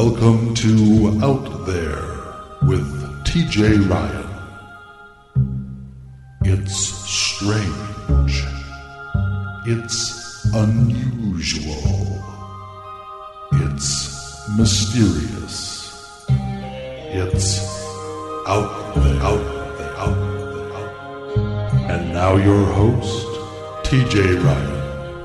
Welcome to Out There with TJ Ryan. It's strange. It's unusual. It's mysterious. It's out there, out there, out there, out there. And now your host, TJ Ryan.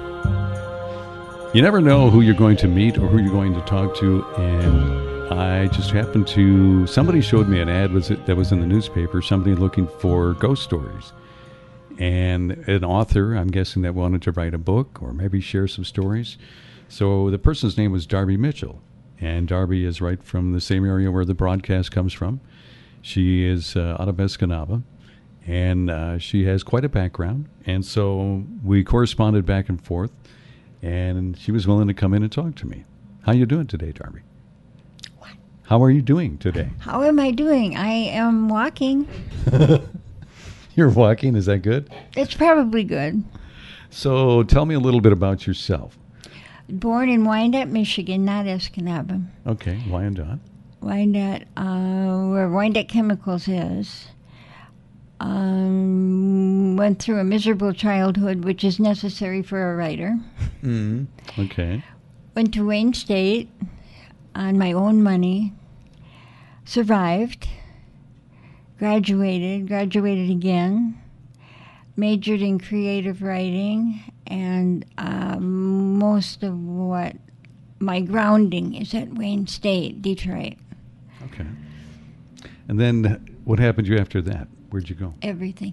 You never know who you're going to meet or who you're going to talk to, and I just happened to, somebody showed me an ad that was in the newspaper, somebody looking for ghost stories. And an author, I'm guessing, that wanted to write a book or maybe share some stories. So the person's name was Darby Mitchell, and Darby is right from the same area where the broadcast comes from. She is out of Escanaba, and she has quite a background. And so we corresponded back and forth. And she was willing to come in and talk to me. How are you doing today, Darby? What? How are you doing today? How am I doing? I am walking. You're walking? Is that good? It's probably good. So tell me a little bit about yourself. Born in Wyandotte, Michigan, not Escanaba. Okay, Wyandotte. Wyandotte, where Wyandotte Chemicals is. Went through a miserable childhood, which is necessary for a writer. Okay. Went to Wayne State on my own money. Survived. Graduated again. Majored in creative writing, and most of what my grounding is at Wayne State, Detroit. Okay. And then what happened to you after that? Where'd you go? Everything.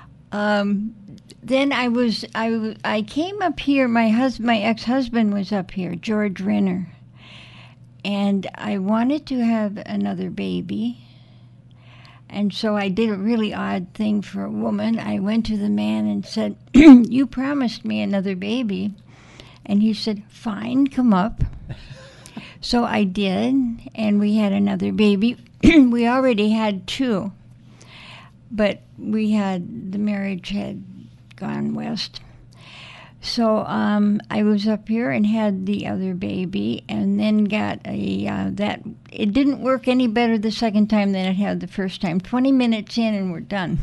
Then I came up here. My ex-husband was up here, George Renner, and I wanted to have another baby. And so I did a really odd thing for a woman. I went to the man and said, "You promised me another baby," and he said, "Fine, come up." So I did, and we had another baby. We already had two. But the marriage had gone west. So I was up here and had the other baby, and then got it didn't work any better the second time than it had the first time. 20 minutes in and we're done.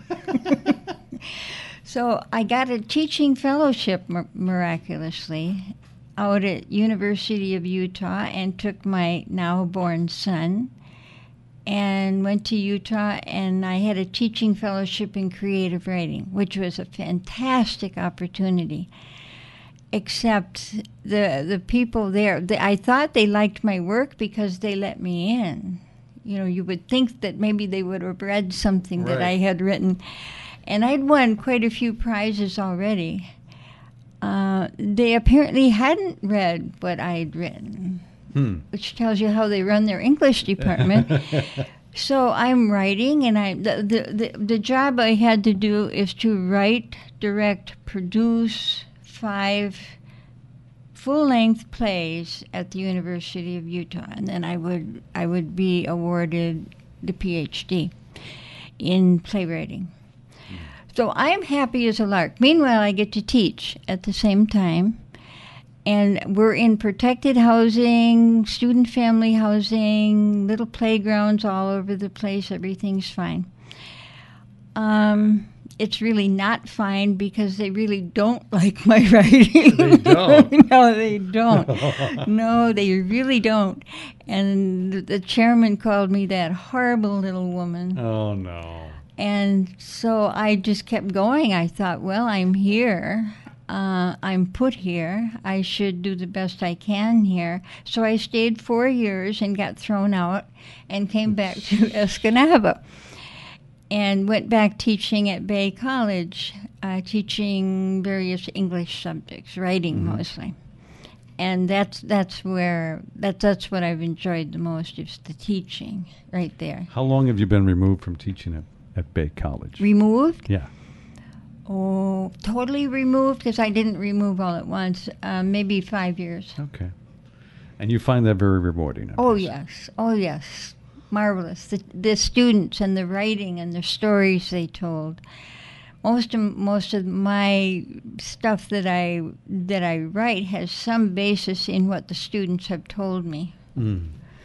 So I got a teaching fellowship miraculously out at University of Utah, and took my now born son and went to Utah, and I had a teaching fellowship in creative writing, which was a fantastic opportunity. Except the people there, I thought they liked my work because they let me in. You know, you would think that maybe they would have read something that I had written. And I'd won quite a few prizes already. They apparently hadn't read what I'd written. Which tells you how they run their English department. So I'm writing, and the job I had to do is to write, direct, produce 5 full-length plays at the University of Utah, and then I would be awarded the PhD in playwriting. So I'm happy as a lark. Meanwhile, I get to teach at the same time. And we're in protected housing, student family housing, little playgrounds all over the place. Everything's fine. It's really not fine because they really don't like my writing. They don't? No, they don't. No, they really don't. And the chairman called me that horrible little woman. Oh, no. And so I just kept going. I thought, well, I'm here. I'm put here. I should do the best I can here. So I stayed 4 years and got thrown out and came back to Escanaba and went back teaching at Bay College, teaching various English subjects, writing mostly. And that's what I've enjoyed the most, is the teaching right there. How long have you been removed from teaching at Bay College? Removed? Yeah. Oh, totally removed, because I didn't remove all at once. Maybe 5 years. Okay. And you find that very rewarding? Oh, yes. Oh, yes. Marvelous. The students and the writing and the stories they told. Most of my stuff that I write has some basis in what the students have told me.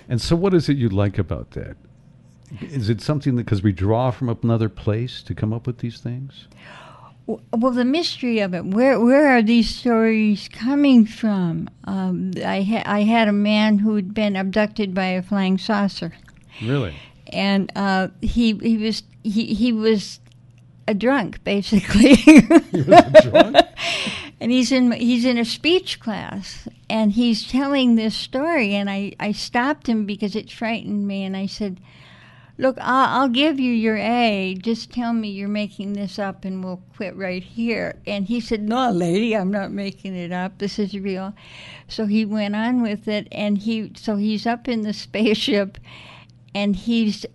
And so what is it you like about that? Is it something that, because we draw from another place to come up with these things? Well, the mystery of it. Where are these stories coming from? I had a man who'd been abducted by a flying saucer, Really? and he was a drunk, basically. He was a drunk? And he's in a speech class, and he's telling this story, and I stopped him because it frightened me, and I said, "Look, I'll give you your A. Just tell me you're making this up, and we'll quit right here." And he said, "No, lady, I'm not making it up. This is real." So he went on with it, and he's up in the spaceship, and he's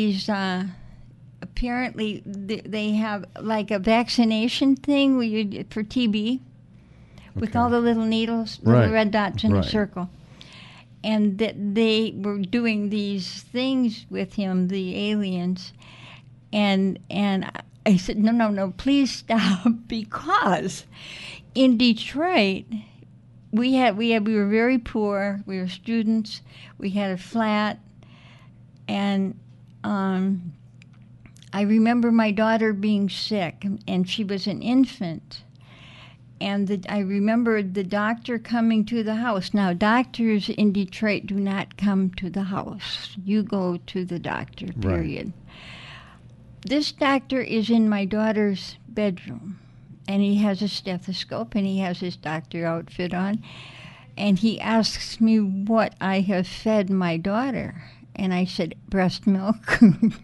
apparently they have like a vaccination thing for TB, with all the little needles, little red dots in a circle. And that they were doing these things with him, the aliens, and I said, no, please stop, because in Detroit we were very poor. We were students. We had a flat, and I remember my daughter being sick, and she was an infant. And I remember the doctor coming to the house. Now, doctors in Detroit do not come to the house. You go to the doctor, period. Right. This doctor is in my daughter's bedroom, and he has a stethoscope, and he has his doctor outfit on, and he asks me what I have fed my daughter. And I said, breast milk.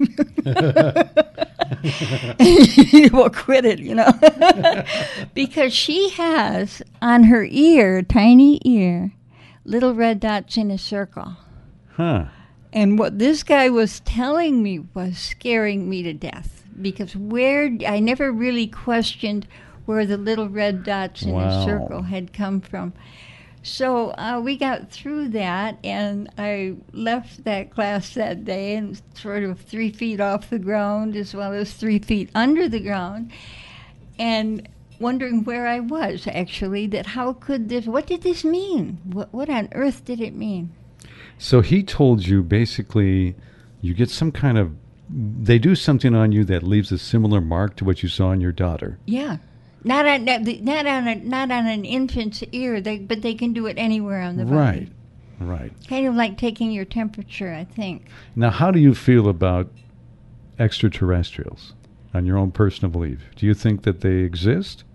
Well, quit it, because she has on her ear, tiny ear, little red dots in a circle. Huh. And what this guy was telling me was scaring me to death, because I never really questioned where the little red dots in a circle had come from. So we got through that, and I left that class that day, and sort of 3 feet off the ground as well as 3 feet under the ground, and wondering where I was, actually, what did this mean? What on earth did it mean? So he told you, basically, you get some kind of, they do something on you that leaves a similar mark to what you saw on your daughter. Yeah. Not on an infant's ear, but they can do it anywhere on the body. Right. Kind of like taking your temperature, I think. Now, how do you feel about extraterrestrials on your own personal belief? Do you think that they exist?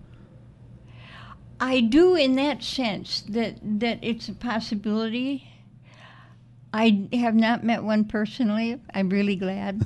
I do, in that sense, that it's a possibility. I have not met one personally. I'm really glad.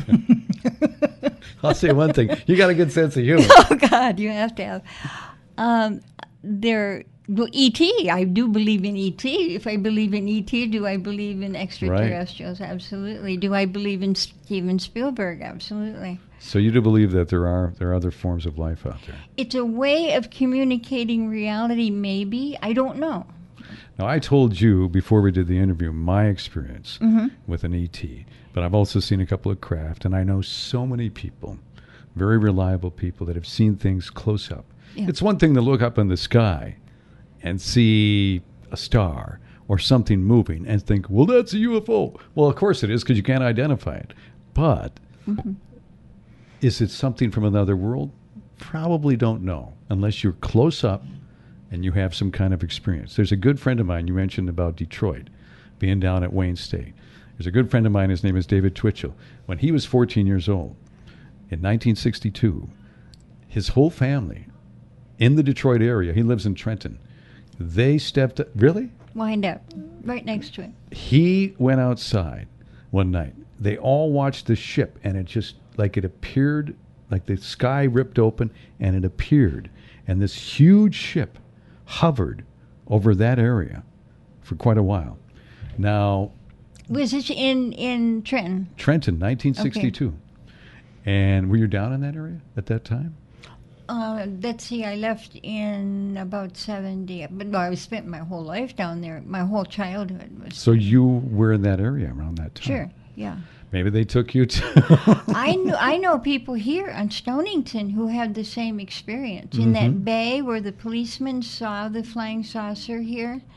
I'll say one thing. You got a good sense of humor. Oh, God, you have to have. E.T., I do believe in E.T. If I believe in E.T., do I believe in extraterrestrials? Right. Absolutely. Do I believe in Steven Spielberg? Absolutely. So you do believe that there are other forms of life out there? It's a way of communicating reality, maybe. I don't know. Now, I told you before we did the interview my experience with an ET, but I've also seen a couple of craft, and I know so many people, very reliable people, that have seen things close up. Yeah. It's one thing to look up in the sky and see a star or something moving and think, well, that's a UFO. Well, of course it is, because you can't identify it. But is it something from another world? Probably don't know, unless you're close up and you have some kind of experience. There's a good friend of mine, you mentioned about Detroit, being down at Wayne State. There's a good friend of mine, his name is David Twitchell. When he was 14 years old, in 1962, his whole family in the Detroit area, he lives in Trenton, they stepped up. Really? Wind up, right next to it. He went outside one night. They all watched the ship, and it just, like it appeared, like the sky ripped open, and it appeared. And this huge ship hovered over that area for quite a while. Now, was this in Trenton? Trenton, 1962. Okay. And were you down in that area at that time? Let's see, I left in about 70, but I spent my whole life down there. My whole childhood was. So you were in that area around that time? Sure, yeah. Maybe they took you to. I know people here on Stonington who had the same experience. In that bay where the policemen saw the flying saucer here,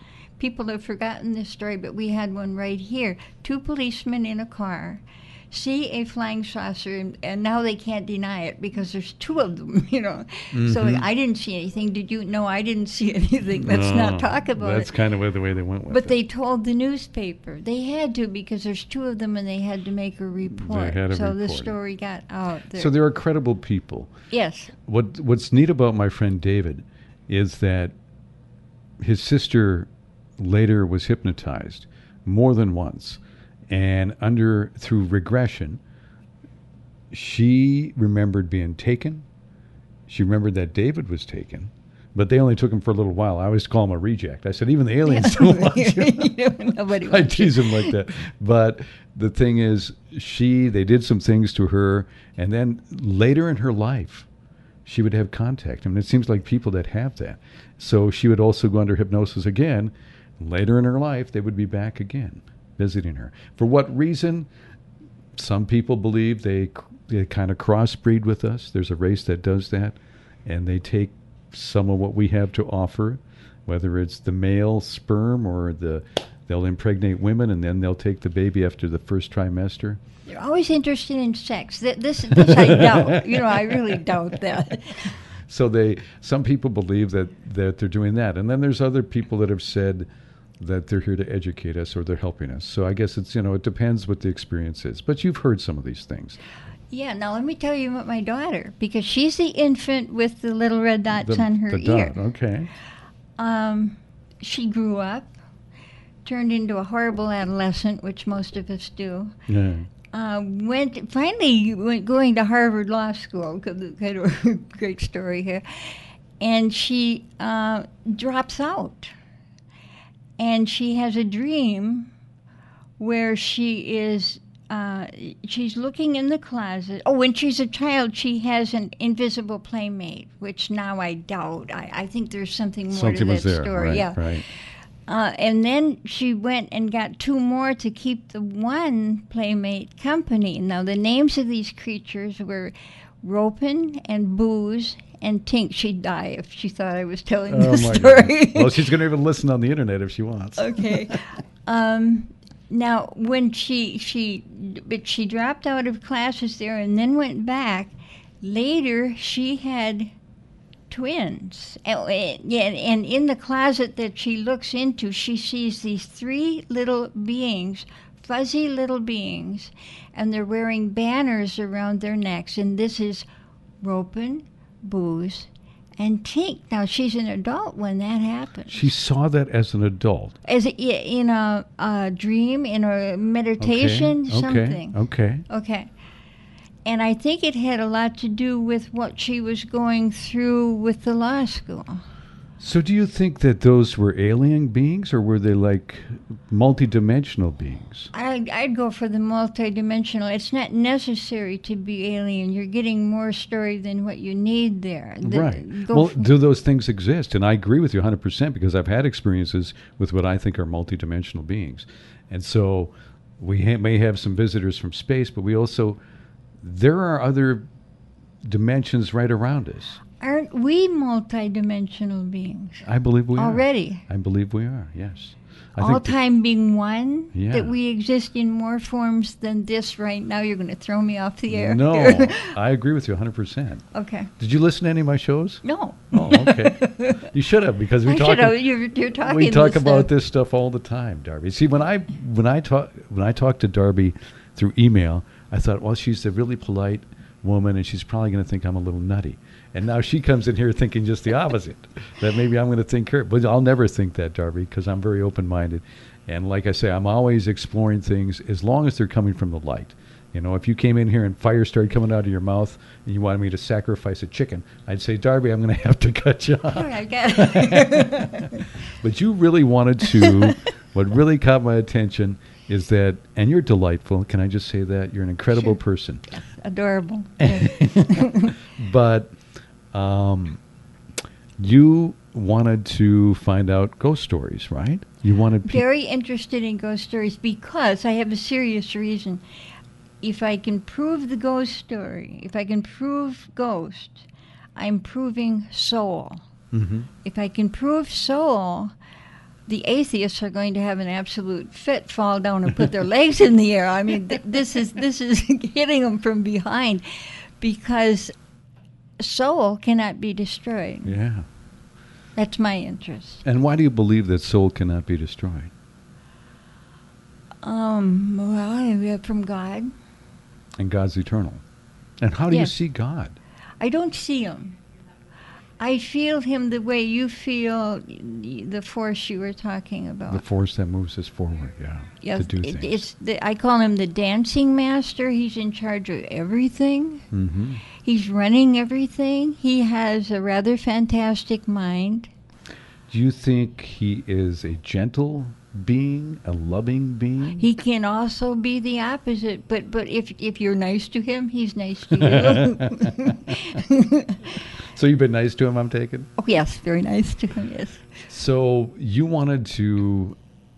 people have forgotten this story, but we had one right here. 2 policemen in a car see a flying saucer, and now they can't deny it because there's 2 of them, So I didn't see anything. Did you? No, I didn't see anything. Let's not talk about it. That's kind of the way they went with But it. they told the newspaper. They had to because there's 2 of them and they had to make a report. So the story got out there. So there are credible people. Yes. What's neat about my friend David is that his sister later was hypnotized more than once. And through regression, she remembered being taken. She remembered that David was taken, but they only took him for a little while. I always call him a reject. I said, even the aliens don't want you. I tease him like that. But the thing is, they did some things to her, and then later in her life, she would have contact. I mean, it seems like people that have that. So she would also go under hypnosis again. Later in her life, they would be back again, visiting her. For what reason? Some people believe they kind of crossbreed with us. There's a race that does that, and they take some of what we have to offer, whether it's the male sperm or they'll impregnate women, and then they'll take the baby after the first trimester. They're always interested in sex. This I doubt. I really doubt that. So some people believe that they're doing that, and then there's other people that have said that they're here to educate us or they're helping us. So I guess it's, it depends what the experience is. But you've heard some of these things. Yeah, now let me tell you about my daughter, because she's the infant with the little red dots on her ear. Okay. She grew up, turned into a horrible adolescent, which most of us do. Yeah. Went going to Harvard Law School, kind of a great story here, and she drops out. And she has a dream where she is, she's looking in the closet. Oh, when she's a child, she has an invisible playmate, which now I doubt. I think there's something more to that story. Right, yeah. Right. And then she went and got 2 more to keep the one playmate company. Now, the names of these creatures were Ropin and Booze and Tink. She'd die if she thought I was telling this story. Well, she's going to even listen on the internet if she wants. Okay. Now, when she dropped out of classes there and then went back, later she had twins. And in the closet that she looks into, she sees these 3 little beings, fuzzy little beings, and they're wearing banners around their necks. And this is Ropin, Booze, and Tink. Now, she's an adult when that happens. She saw that as an adult. In a dream, in a meditation, something. Okay. And I think it had a lot to do with what she was going through with the law school. So do you think that those were alien beings, or were they like multidimensional beings? I'd go for the multidimensional. It's not necessary to be alien. You're getting more story than what you need there. Right. Do those things exist? And I agree with you 100% because I've had experiences with what I think are multidimensional beings. And so we may have some visitors from space, but there are other dimensions right around us. Aren't we multidimensional beings? I believe we already. I believe we are, yes. All time being one? Yeah. That we exist in more forms than this right now? You're going to throw me off the air. No, I agree with you 100%. Okay. Did you listen to any of my shows? No. Oh, okay. You should have, because you're talking we talk about this stuff all the time, Darby. See, when I talk to Darby through email, I thought, well, she's a really polite woman, and she's probably going to think I'm a little nutty. And now she comes in here thinking just the opposite, that maybe I'm going to think her. But I'll never think that, Darby, because I'm very open-minded. And like I say, I'm always exploring things as long as they're coming from the light. If you came in here and fire started coming out of your mouth and you wanted me to sacrifice a chicken, I'd say, Darby, I'm going to have to cut you off. I get it. But you really wanted to, what really caught my attention is that, and you're delightful, can I just say that? You're an incredible person. Yes, adorable. But you wanted to find out ghost stories, right? You wanted very interested in ghost stories because I have a serious reason. If I can prove the ghost story, if I can prove ghost, I'm proving soul. Mm-hmm. If I can prove soul, the atheists are going to have an absolute fit, fall down and put their legs in the air. I mean, this is hitting them from behind, because soul cannot be destroyed. Yeah. That's my interest. And why do you believe that soul cannot be destroyed? Well, from God. And God's eternal. And how do you Yes. see God? I don't see him. I feel him the way you feel the force you were talking about. The force that moves us forward, Yes, to do things. I call him the dancing master. He's in charge of everything. Mm-hmm. He's running everything. He has a rather fantastic mind. Do you think he is a gentle being, a loving being? He can also be the opposite, but if you're nice to him, he's nice to you. So you've been nice to him, I'm taking? Oh, yes, very nice to him, yes. So you wanted to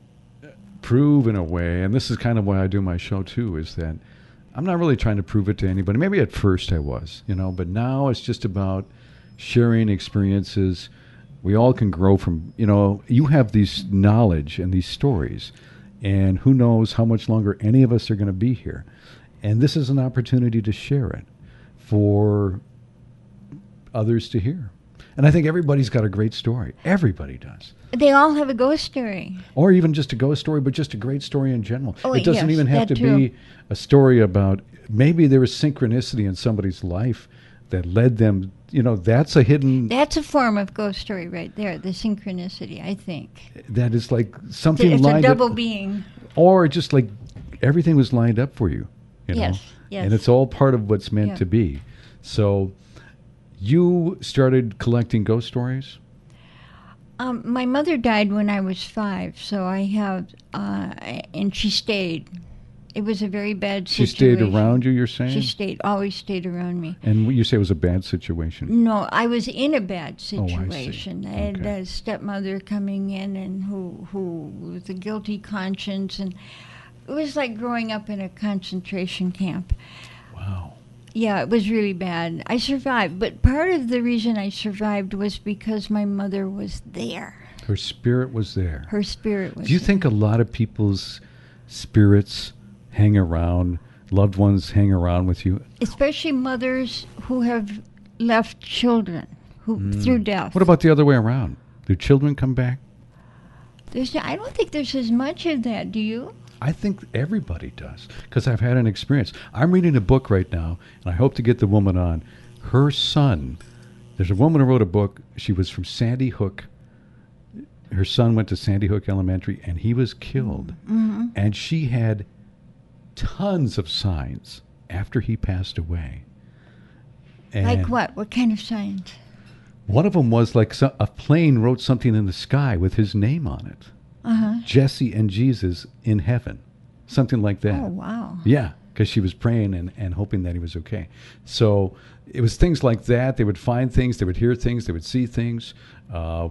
prove in a way, and this is kind of why I do my show too, is that I'm not really trying to prove it to anybody. Maybe at first I was, but now it's just about sharing experiences. We all can grow from, you have these knowledge and these stories, and who knows how much longer any of us are going to be here. And this is an opportunity to share it for others to hear. And I think everybody's got a great story. Everybody does. They all have a ghost story. Or even just a ghost story, but just a great story in general. Oh, it doesn't yes, even have that to too. be a story about, maybe there was synchronicity in somebody's life that led them, that's a hidden, That's a form of ghost story right there, the synchronicity, I think. that is like something It's a lined double up. being. Or just like everything was lined up for you. Yes, yes. And it's all part of what's meant Yeah. to be. So you started collecting ghost stories? My mother died when I was 5, so I have, and she stayed. It was a very bad She situation. stayed around you, you're saying? She always stayed around me. And you say it was a bad situation? No, I was in a bad Oh, I see. situation. I had Okay. a stepmother coming in and who with a guilty conscience, and it was like growing up in a concentration camp. Wow. Yeah, it was really bad. I survived, but part of the reason I survived was because my mother was there. Her spirit was there. Her spirit was Do you there. think a lot of people's spirits hang around, loved ones hang around with you? Especially mothers who have left children who through death. What about the other way around? Do children come back? I don't think there's as much of that, do you? I think everybody does, because I've had an experience. I'm reading a book right now, and I hope to get the woman on. Her son, there's a woman who wrote a book. She was from Sandy Hook. Her son went to Sandy Hook Elementary, and he was killed. Mm-hmm. And she had tons of signs after he passed away. And Like what? What kind of signs? one of them was like a plane wrote something in the sky with his name on it. Uh-huh. Jesse and Jesus in heaven. Something like that. Oh, wow. Yeah, because she was praying and hoping that he was okay. So it was things like that. They would find things, they would hear things, they would see things. A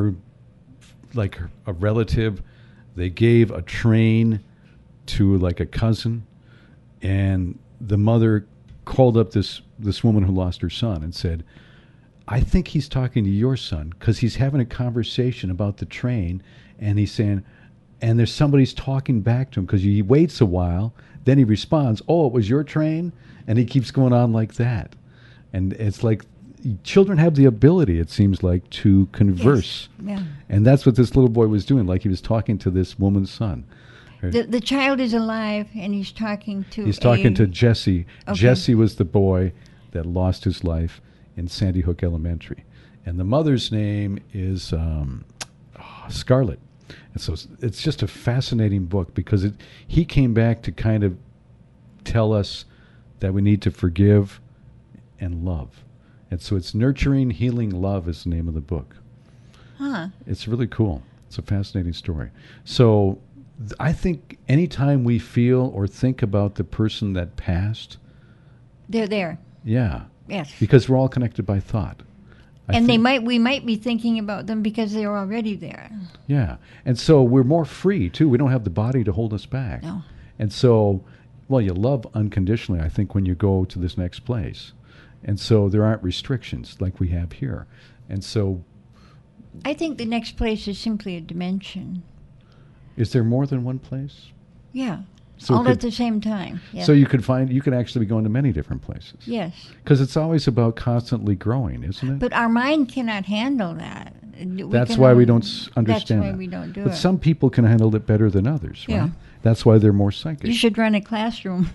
relative, they gave a train to like a cousin, and the mother called up this woman who lost her son and said, I think he's talking to your son because he's having a conversation about the train, and he's saying, and there's somebody's talking back to him because he waits a while, then he responds, oh, it was your train? And he keeps going on like that. And it's like children have the ability, it seems like, to converse. Yes. Yeah. And that's what this little boy was doing, like he was talking to this woman's son. The child is alive, and he's talking to He's talking to Jesse. Okay. Jesse was the boy that lost his life in Sandy Hook Elementary. And the mother's name is Scarlett. And so it's just a fascinating book because he came back to kind of tell us that we need to forgive and love. And so it's Nurturing Healing Love is the name of the book. Huh. It's really cool. It's a fascinating story. So I think anytime we feel or think about the person that passed, They're there. yeah, Yes. because we're all connected by thought. And we might be thinking about them because they're already there. Yeah. And so we're more free, too. We don't have the body to hold us back. No. And so, well, you love unconditionally, I think, when you go to this next place. And so there aren't restrictions like we have here. And so I think the next place is simply a dimension. Is there more than one place? Yeah. So All at the same time. Yeah. So you could actually be going to many different places. Yes. Because it's always about constantly growing, isn't it? But our mind cannot handle that. That's why we don't understand That's why that. we don't do it. But some people can handle it better than others, right? Yeah. That's why they're more psychic. You should run a classroom.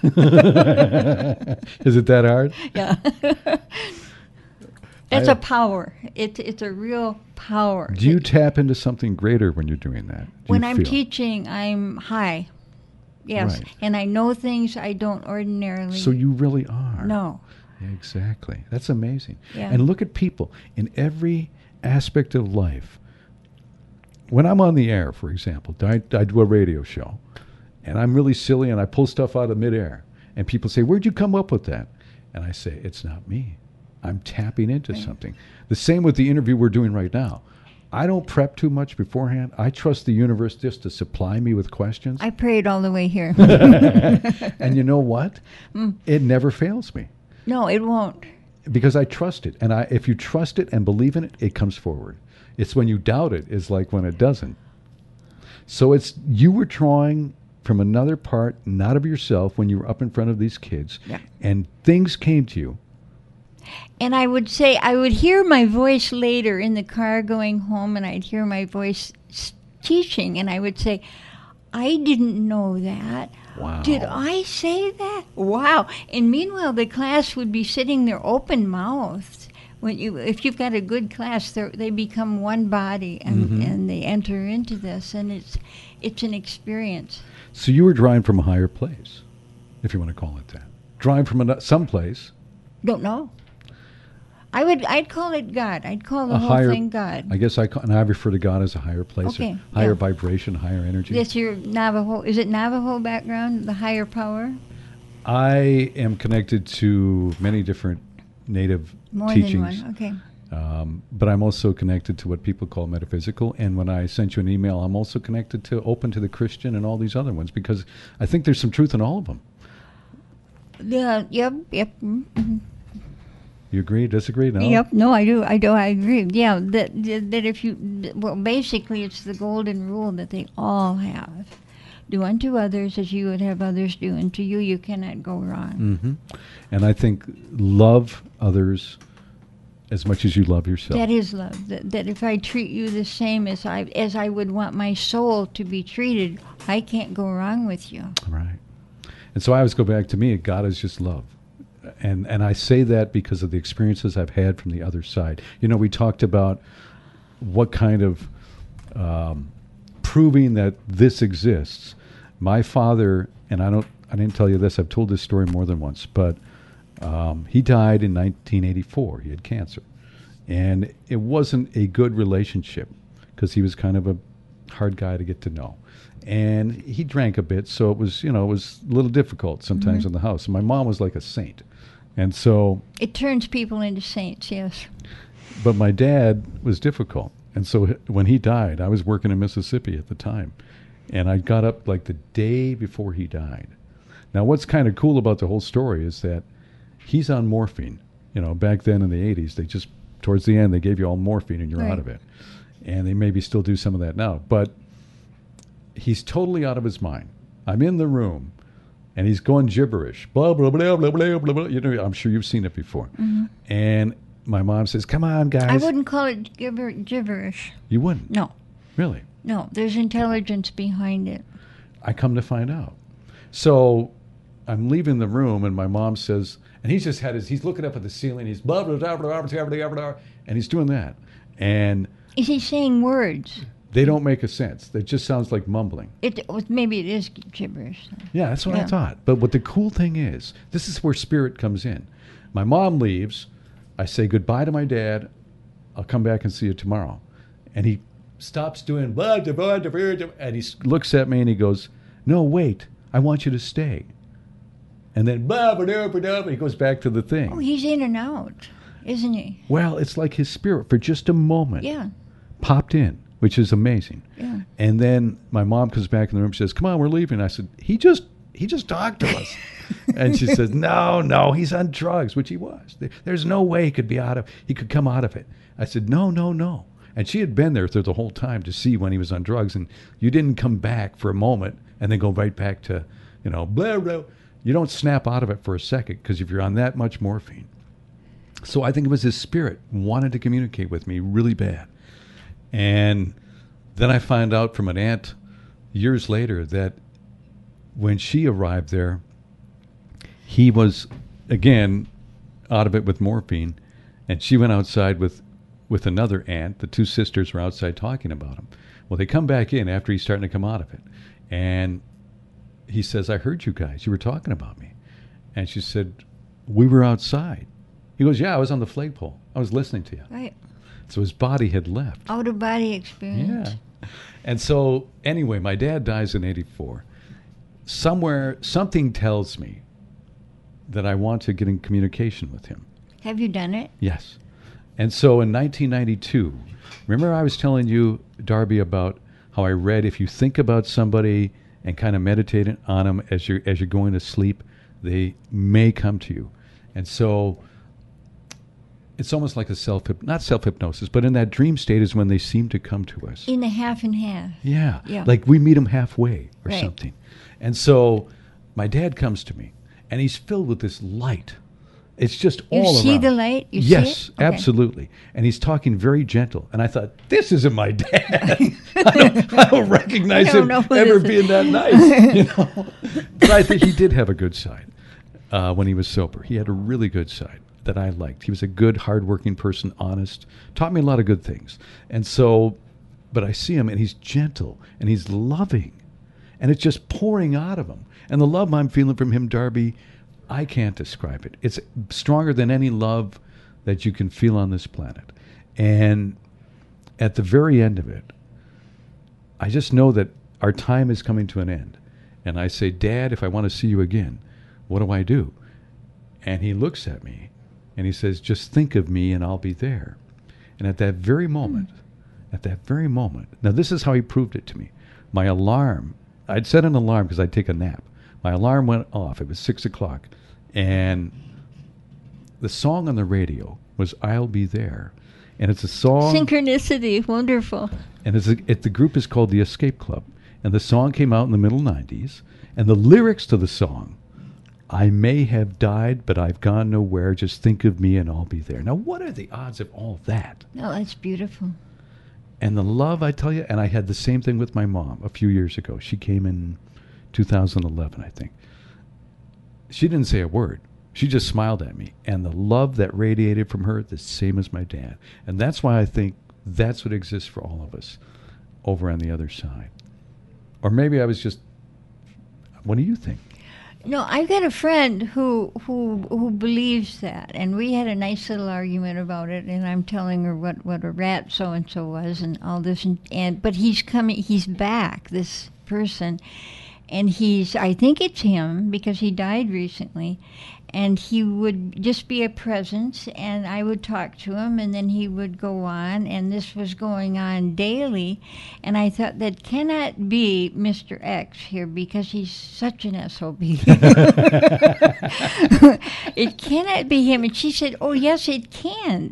Is it that hard? Yeah. That's a power. It's a real power. Do you tap into something greater when you're doing that? When I'm teaching, I'm high. Yes. Right. And I know things I don't ordinarily So you really are. know. Yeah, exactly. That's amazing. Yeah. And look at people in every aspect of life. When I'm on the air, for example, I do a radio show, and I'm really silly, and I pull stuff out of midair, and people say, "Where'd you come up with that?" And I say, "It's not me. I'm tapping into something." The same with the interview we're doing right now. I don't prep too much beforehand. I trust the universe just to supply me with questions. I prayed all the way here. And you know what? It never fails me. No, it won't. Because I trust it. And if you trust it and believe in it, it comes forward. It's when you doubt it is like when it doesn't. So you were drawing from another part, not of yourself, when you were up in front of these kids. Yeah. And things came to you. And I would say, I would hear my voice later in the car going home, and I'd hear my voice teaching, and I would say, I didn't know that. Wow. Did I say that? Wow. And meanwhile, the class would be sitting there open-mouthed. If you've got a good class, they become one body, and they enter into this, and it's an experience. So you were drawing from a higher place, if you want to call it that. Drawing from some place. Don't know. I'd call it God. I'd call the whole higher thing God. I guess I refer to God as a higher place, Okay, higher yeah. vibration, higher energy. That's your Navajo. Is it Navajo background, the higher power? I am connected to many different native More teachings. than one. Okay. But I'm also connected to what people call metaphysical. And when I sent you an email, I'm also connected to open to the Christian and all these other ones because I think there's some truth in all of them. Yeah. Yep. Mm-hmm. You agree? Disagree? No? Yep. No, I do. I agree. Yeah. That if you, well, basically, it's the golden rule that they all have. Do unto others as you would have others do unto you. You cannot go wrong. Mm-hmm. And I think love others as much as you love yourself. That is love. That if I treat you the same as I would want my soul to be treated, I can't go wrong with you. Right. And so I always go back to me, God is just love. And I say that because of the experiences I've had from the other side. You know, we talked about what kind of proving that this exists. My father, and I didn't tell you this, I've told this story more than once, but he died in 1984. He had cancer. And it wasn't a good relationship because he was kind of a hard guy to get to know. And he drank a bit, so it was a little difficult sometimes in the house. And my mom was like a saint. And so... It turns people into saints, yes. But my dad was difficult. And so when he died, I was working in Mississippi at the time. And I got up like the day before he died. Now, what's kind of cool about the whole story is that he's on morphine. You know, back then in the 80s, they just, towards the end, they gave you all morphine and you're right. out of it. And they maybe still do some of that now. But he's totally out of his mind. I'm in the room, and he's going gibberish. Blah, blah, blah, blah, blah, blah, blah. You know, I'm sure you've seen it before. Mm-hmm. And my mom says, come on, guys. I wouldn't call it gibberish. You wouldn't? No. Really? No, there's intelligence behind it. I come to find out. So I'm leaving the room, and my mom says, and he's looking up at the ceiling, he's blah, blah, blah, blah, blah, blah, blah, and he's doing that. And is he saying words? They don't make a sense. It just sounds like mumbling. Maybe it is gibberish. Yeah, that's what I thought. But what the cool thing is, this is where spirit comes in. My mom leaves. I say goodbye to my dad. I'll come back and see you tomorrow. And he stops doing blah, blah, blah, blah, blah, and he looks at me and he goes, no, wait, I want you to stay. And then blah, blah, blah, blah, blah, he goes back to the thing. Oh, he's in and out, isn't he? Well, it's like his spirit for just a moment popped in, which is amazing. Yeah. And then my mom comes back in the room. She says, come on, we're leaving. I said, he just talked to us. And she says, no, he's on drugs, which he was. There's no way he could come out of it. I said, no. And she had been there through the whole time to see when he was on drugs. And you didn't come back for a moment and then go right back to, blah, blah. You don't snap out of it for a second, because if you're on that much morphine. So I think it was his spirit wanted to communicate with me really bad. And then I find out from an aunt years later that when she arrived there, he was, again, out of it with morphine, and she went outside with another aunt. The two sisters were outside talking about him. Well, they come back in after he's starting to come out of it, and he says, I heard you guys. You were talking about me. And she said, we were outside. He goes, yeah, I was on the flagpole. I was listening to you. Right. So his body had left. Out-of-body experience. Yeah. And so, anyway, my dad dies in 84. Something tells me that I want to get in communication with him. Have you done it? Yes. And so in 1992, remember I was telling you, Darby, about how I read if you think about somebody and kind of meditate on them as you're going to sleep, they may come to you. And so it's almost like not self-hypnosis, but in that dream state is when they seem to come to us. In a half and half. Yeah. Yeah. Like we meet them halfway or Right. something. And so my dad comes to me, and he's filled with this light. It's just all around. You see the light? You see Yes, it? Okay. absolutely. And he's talking very gentle. And I thought, this isn't my dad. I don't recognize I don't him know who ever this being is. that nice. But I think he did have a good side when he was sober. He had a really good side that I liked. He was a good, hardworking person, honest, taught me a lot of good things. And so, but I see him, and he's gentle, and he's loving. And it's just pouring out of him. And the love I'm feeling from him, Darby, I can't describe it. It's stronger than any love that you can feel on this planet. And at the very end of it, I just know that our time is coming to an end. And I say, Dad, if I want to see you again, what do I do? And he looks at me, and he says, just think of me, and I'll be there. And at that very moment, now this is how he proved it to me. My alarm, I'd set an alarm because I'd take a nap. My alarm went off. It was 6 o'clock. And the song on the radio was I'll Be There. And it's a song. Synchronicity. Wonderful. And the group is called the Escape Club. And the song came out in the middle 90s. And the lyrics to the song, I may have died, but I've gone nowhere. Just think of me and I'll be there. Now, what are the odds of all that? No, that's beautiful. And the love, I tell you, and I had the same thing with my mom a few years ago. She came in 2011, I think. She didn't say a word. She just smiled at me. And the love that radiated from her, the same as my dad. And that's why I think that's what exists for all of us over on the other side. Or maybe I was just, what do you think? No, I've got a friend who believes that, and we had a nice little argument about it. And I'm telling her what a rat so and so was, and all this, but he's back, this person, and I think it's him because he died recently, and he would just be a presence, and I would talk to him, and then he would go on, and this was going on daily, and I thought that cannot be Mr. X here because he's such an SOB. It cannot be him. And she said, "Oh yes, it can.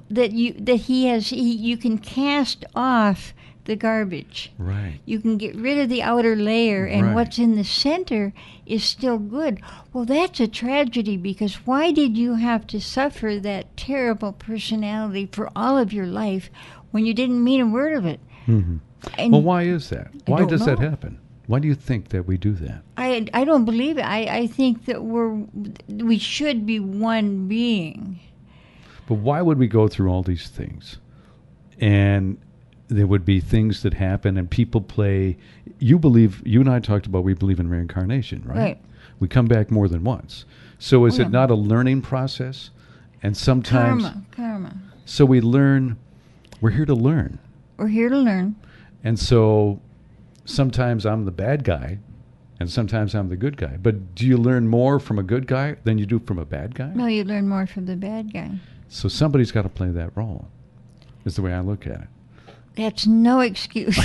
You can cast off the garbage. Right. You can get rid of the outer layer, and Right. what's in the center is still good." Well, that's a tragedy, because why did you have to suffer that terrible personality for all of your life when you didn't mean a word of it? Mm-hmm. And Well, why is that? Why don't does that know. happen? Why do you think that we do that? I don't believe it. I think that we should be one being. But why would we go through all these things? And there would be things that happen, and people play. You and I talked about we believe in reincarnation, right? Right. We come back more than once. So is Oh, it yeah. not a learning process? And sometimes, Karma. so we learn, we're here to learn. We're here to learn. And so sometimes I'm the bad guy, and sometimes I'm the good guy. But do you learn more from a good guy than you do from a bad guy? No, you learn more from the bad guy. So somebody's got to play that role, is the way I look at it. That's no excuse.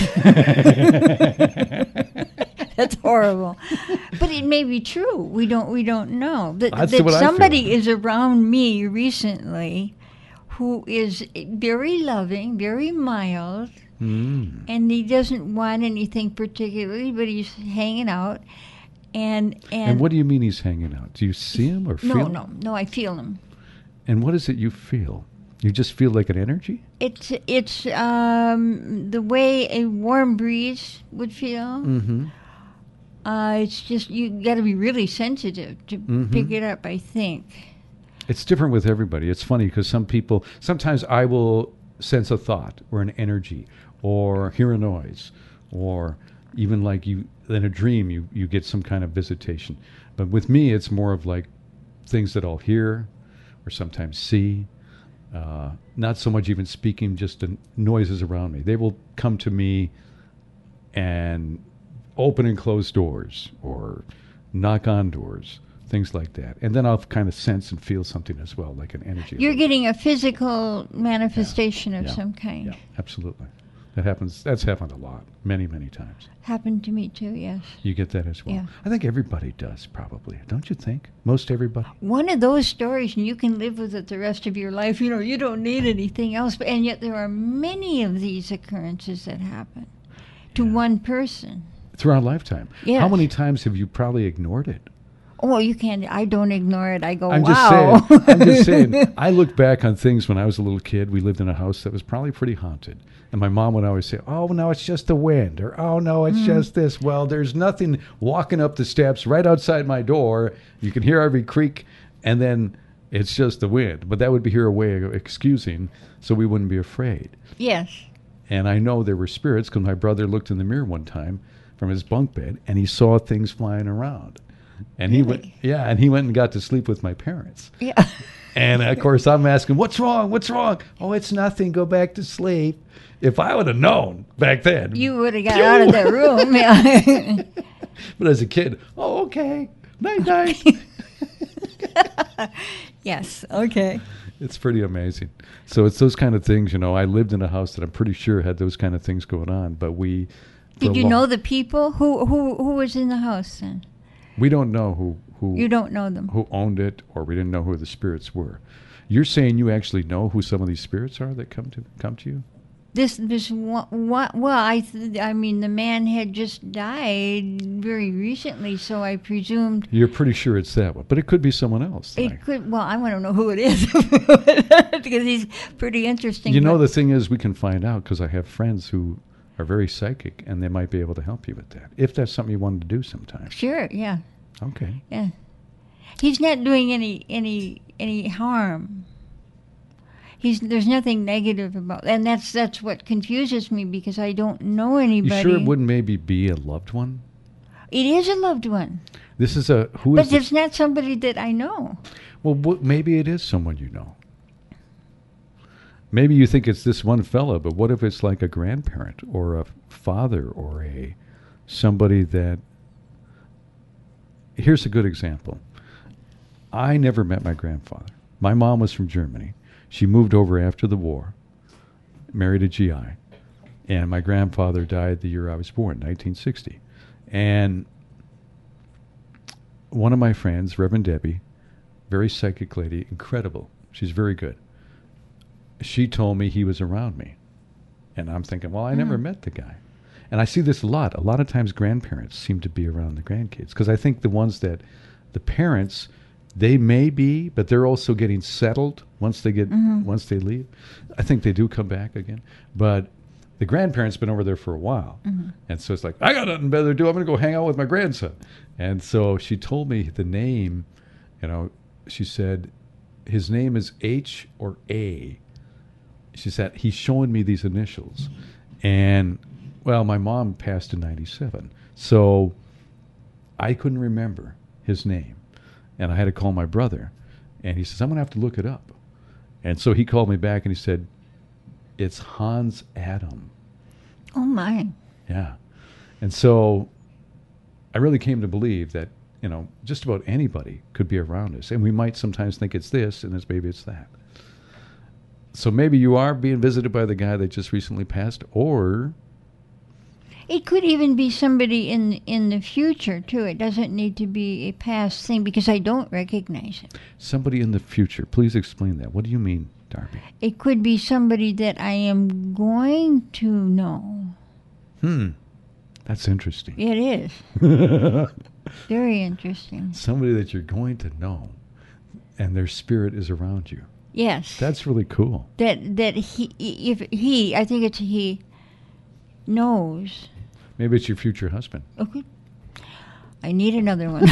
That's horrible. But it may be true. We don't know. That's That what I somebody feel. is around me recently who is very loving, very mild, Mm. and he doesn't want anything particularly, but he's hanging out. And what do you mean he's hanging out? Do you see him or feel him? No, I feel him. And what is it you feel? You just feel like an energy? It's the way a warm breeze would feel. Mm-hmm. It's just you got to be really sensitive to pick it up, I think. It's different with everybody. It's funny because sometimes I will sense a thought or an energy or hear a noise, or even like you in a dream you get some kind of visitation. But with me, it's more of like things that I'll hear or sometimes see. Not so much even speaking, just the noises around me. They will come to me and open and close doors or knock on doors, things like that. And then I'll kind of sense and feel something as well, like an energy. You're getting a physical manifestation of Yeah. some kind. Yeah, absolutely. That's happened a lot, many, many times. Happened to me too, yes. You get that as well. Yeah. I think everybody does, probably. Don't you think? Most everybody. One of those stories, and you can live with it the rest of your life. You don't need anything else. And yet there are many of these occurrences that happen to one person. Through our lifetime. Yes. How many times have you probably ignored it? Oh, you can't. I don't ignore it. I go, I'm wow. just saying. I look back on things when I was a little kid. We lived in a house that was probably pretty haunted. And my mom would always say, oh, no, it's just the wind. Or, oh, no, it's just this. Well, there's nothing walking up the steps right outside my door. You can hear every creak. And then it's just the wind. But that would be her way of excusing so we wouldn't be afraid. Yes. And I know there were spirits because my brother looked in the mirror one time from his bunk bed and he saw things flying around. And he went, and he went and got to sleep with my parents. Yeah. And of course, I'm asking, "What's wrong? What's wrong?" "Oh, it's nothing. Go back to sleep." If I would have known back then, You would have got out of that room. Yeah. But as a kid, oh, okay, night night. Yes. Okay. It's pretty amazing. So it's those kind of things, I lived in a house that I'm pretty sure had those kind of things going on. But we Did you know the people who was in the house then? We don't know who You don't know them. who owned it, or we didn't know who the spirits were. You're saying you actually know who some of these spirits are that come to you? This one, well, I mean, the man had just died very recently, so I presumed You're pretty sure it's that one, but it could be someone else. it could. Well, I want to know who it is because he's pretty interesting. You know, but- the thing is, we can find out because I have friends who are very psychic, and they might be able to help you with that if that's something you wanted to do sometime. Sure. Yeah. Okay. Yeah. He's not doing any harm. There's nothing negative about, and that's what confuses me because I don't know You anybody. sure it wouldn't maybe be a loved one? It is a loved one, This is who but is this? it's not somebody that I know. Well, maybe it is someone you know. Maybe you think it's this one fella, but what if it's like a grandparent or a father or somebody that... Here's a good example. I never met my grandfather. My mom was from Germany. She moved over after the war, married a GI, and my grandfather died the year I was born, 1960. And one of my friends, Reverend Debbie, very psychic lady, incredible. She's very good. She told me he was around me. And I'm thinking, well, I never met the guy. And I see this a lot. A lot of times grandparents seem to be around the grandkids because I think the parents, they may be, but they're also getting settled once they leave. I think they do come back again. But the grandparents been over there for a while. And so it's like, I got nothing better to do. I'm going to go hang out with my grandson. And so she told me the name, she said, his name is H or A. She said, he's showing me these initials. And, well, my mom passed in 97. So I couldn't remember his name. And I had to call my brother. And he says, I'm going to have to look it up. And so he called me back and he said, it's Hans Adam. Oh my! Yeah. And so I really came to believe that, just about anybody could be around us. And we might sometimes think it's this and maybe it's that. So maybe you are being visited by the guy that just recently passed, or... It could even be somebody in the future, too. It doesn't need to be a past thing because I don't recognize it. Somebody in the future. Please explain that. What do you mean Darby? It could be somebody that I am going to know. That's interesting. It is. Very interesting. Somebody that you're going to know, and their spirit is around you. Yes. That's really cool. That I think it's he, knows. Maybe it's your future husband. Okay. I need another one.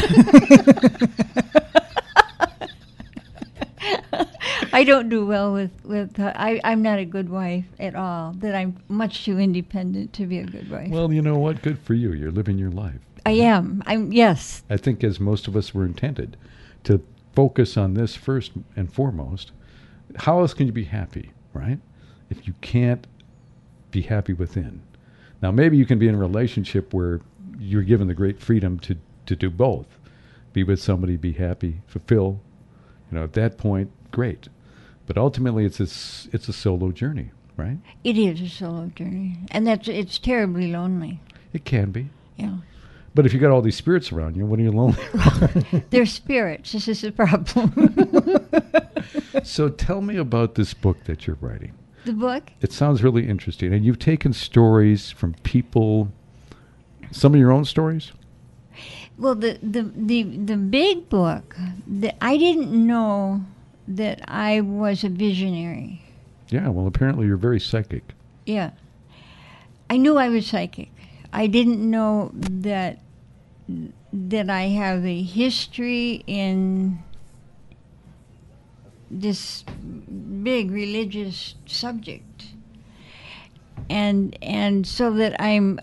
I don't do well with I'm not a good wife at all. That I'm much too independent to be a good wife. Well, you know what? Good for you. You're living your life. I am. Yes. I think as most of us were intended to focus on this first and foremost. How else can you be happy, right? If you can't be happy within. Now, maybe you can be in a relationship where you're given the great freedom to do both. Be with somebody, be happy, fulfill. At that point, great. But ultimately, it's a solo journey, right? It is a solo journey. And it's terribly lonely. It can be. Yeah. But if you got all these spirits around you, when are you lonely? They're spirits. This is the problem. So tell me about this book that you're writing. The book? It sounds really interesting. And you've taken stories from people, some of your own stories? Well, the big book, I didn't know that I was a visionary. Yeah, well, apparently you're very psychic. Yeah. I knew I was psychic. I didn't know that I have a history in this big religious subject, and so that I'm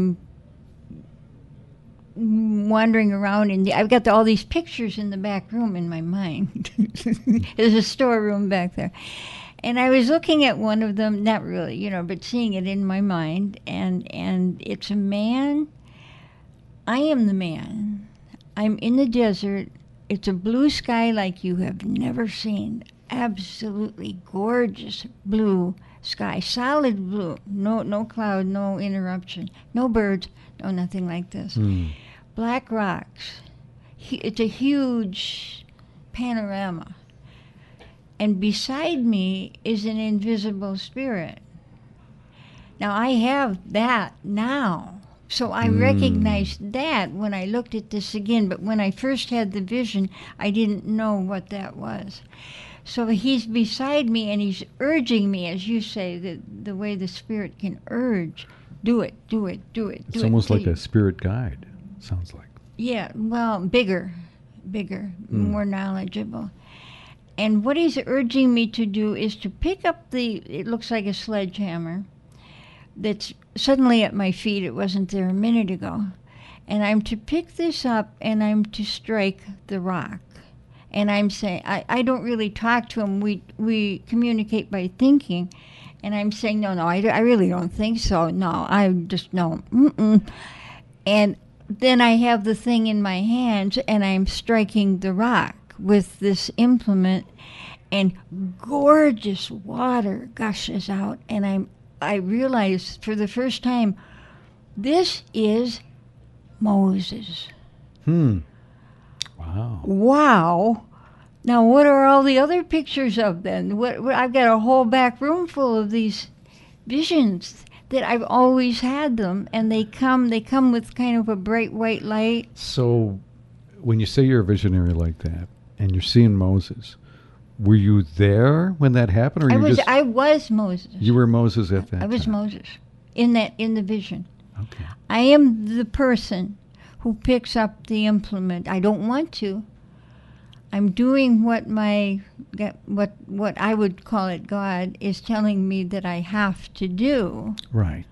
wandering around I've got all these pictures in the back room in my mind. There's a storeroom back there. And I was looking at one of them, not really, but seeing it in my mind, and it's a man. I am the man. I'm in the desert. It's a blue sky like you have never seen. Absolutely gorgeous blue sky, solid blue. No cloud, no interruption, no birds, no nothing like this. Black rocks. It's a huge panorama. And beside me is an invisible spirit. Now, I have that now. So I recognized that when I looked at this again. But when I first had the vision, I didn't know what that was. So he's beside me and he's urging me, as you say, the way the spirit can urge. Do it, do it, do it, do it. It's almost like a spirit guide, sounds like. Yeah, well, bigger, more knowledgeable. And what he's urging me to do is to pick up it looks like a sledgehammer that's suddenly at my feet. It wasn't there a minute ago. And I'm to pick this up and I'm to strike the rock. And I'm saying, I don't really talk to him. We communicate by thinking. And I'm saying, no, I really don't think so. No, I just, no. And then I have the thing in my hands and I'm striking the rock with this implement, and gorgeous water gushes out, and I realize for the first time, this is Moses. Wow. Now, what are all the other pictures of then? What I've got a whole back room full of these visions that I've always had them, and they come with kind of a bright white light. So, when you say you're a visionary like that, and you're seeing Moses, were you there when that happened, or I was Moses. You were Moses at that time. I was Moses in the vision. Okay. I am the person who picks up the implement. I don't want to. I'm doing what I would call it God is telling me that I have to do. Right.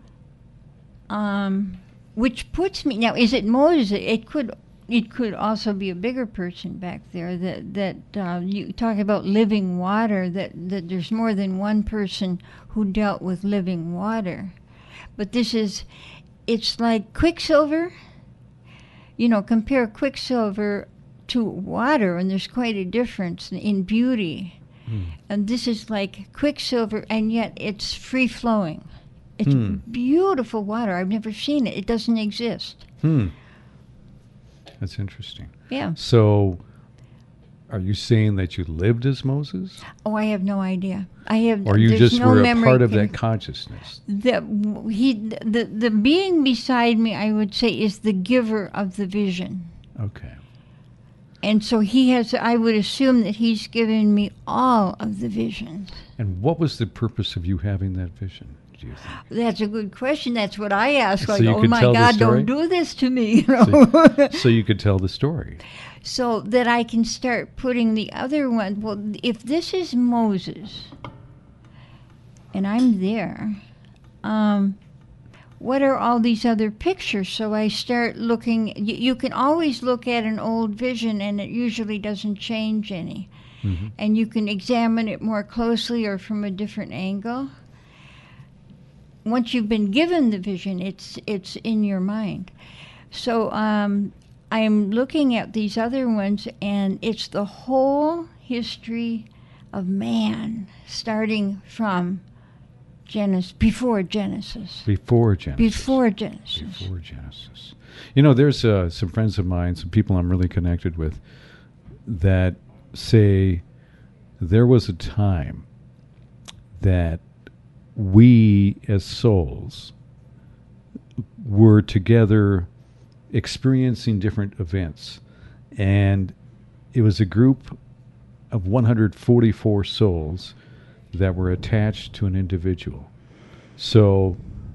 Which puts me now. Is it Moses? It could also be a bigger person back there. That you talk about living water. That there's more than one person who dealt with living water, but it's like Quicksilver. Compare Quicksilver to water, and there's quite a difference in beauty. And this is like Quicksilver, and yet it's free-flowing. It's beautiful water. I've never seen it. It doesn't exist. That's interesting. Yeah. So Are you saying that you lived as Moses? Oh, I have no idea. I have. Or you there's just no were a memory part of can- that consciousness? The being beside me, I would say, is the giver of the vision. Okay. And so he has, I would assume that he's given me all of the visions. And what was the purpose of you having that vision, do you think? That's a good question. That's what I ask. So Like, you oh could my tell the God, story? don't do this to me. You know? So you could tell the story. So that I can start putting the other one. Well, if this is Moses, and I'm there, what are all these other pictures? So I start looking. You can always look at an old vision, and it usually doesn't change any. Mm-hmm. And you can examine it more closely or from a different angle. Once you've been given the vision, it's in your mind. So I'm looking at these other ones, and it's the whole history of man, starting from before Genesis. Before Genesis. Before Genesis. Before Genesis. You know, there's some friends of mine, some people I'm really connected with, that say there was a time that we as souls were together experiencing different events. And it was a group of 144 souls that were attached to an individual. So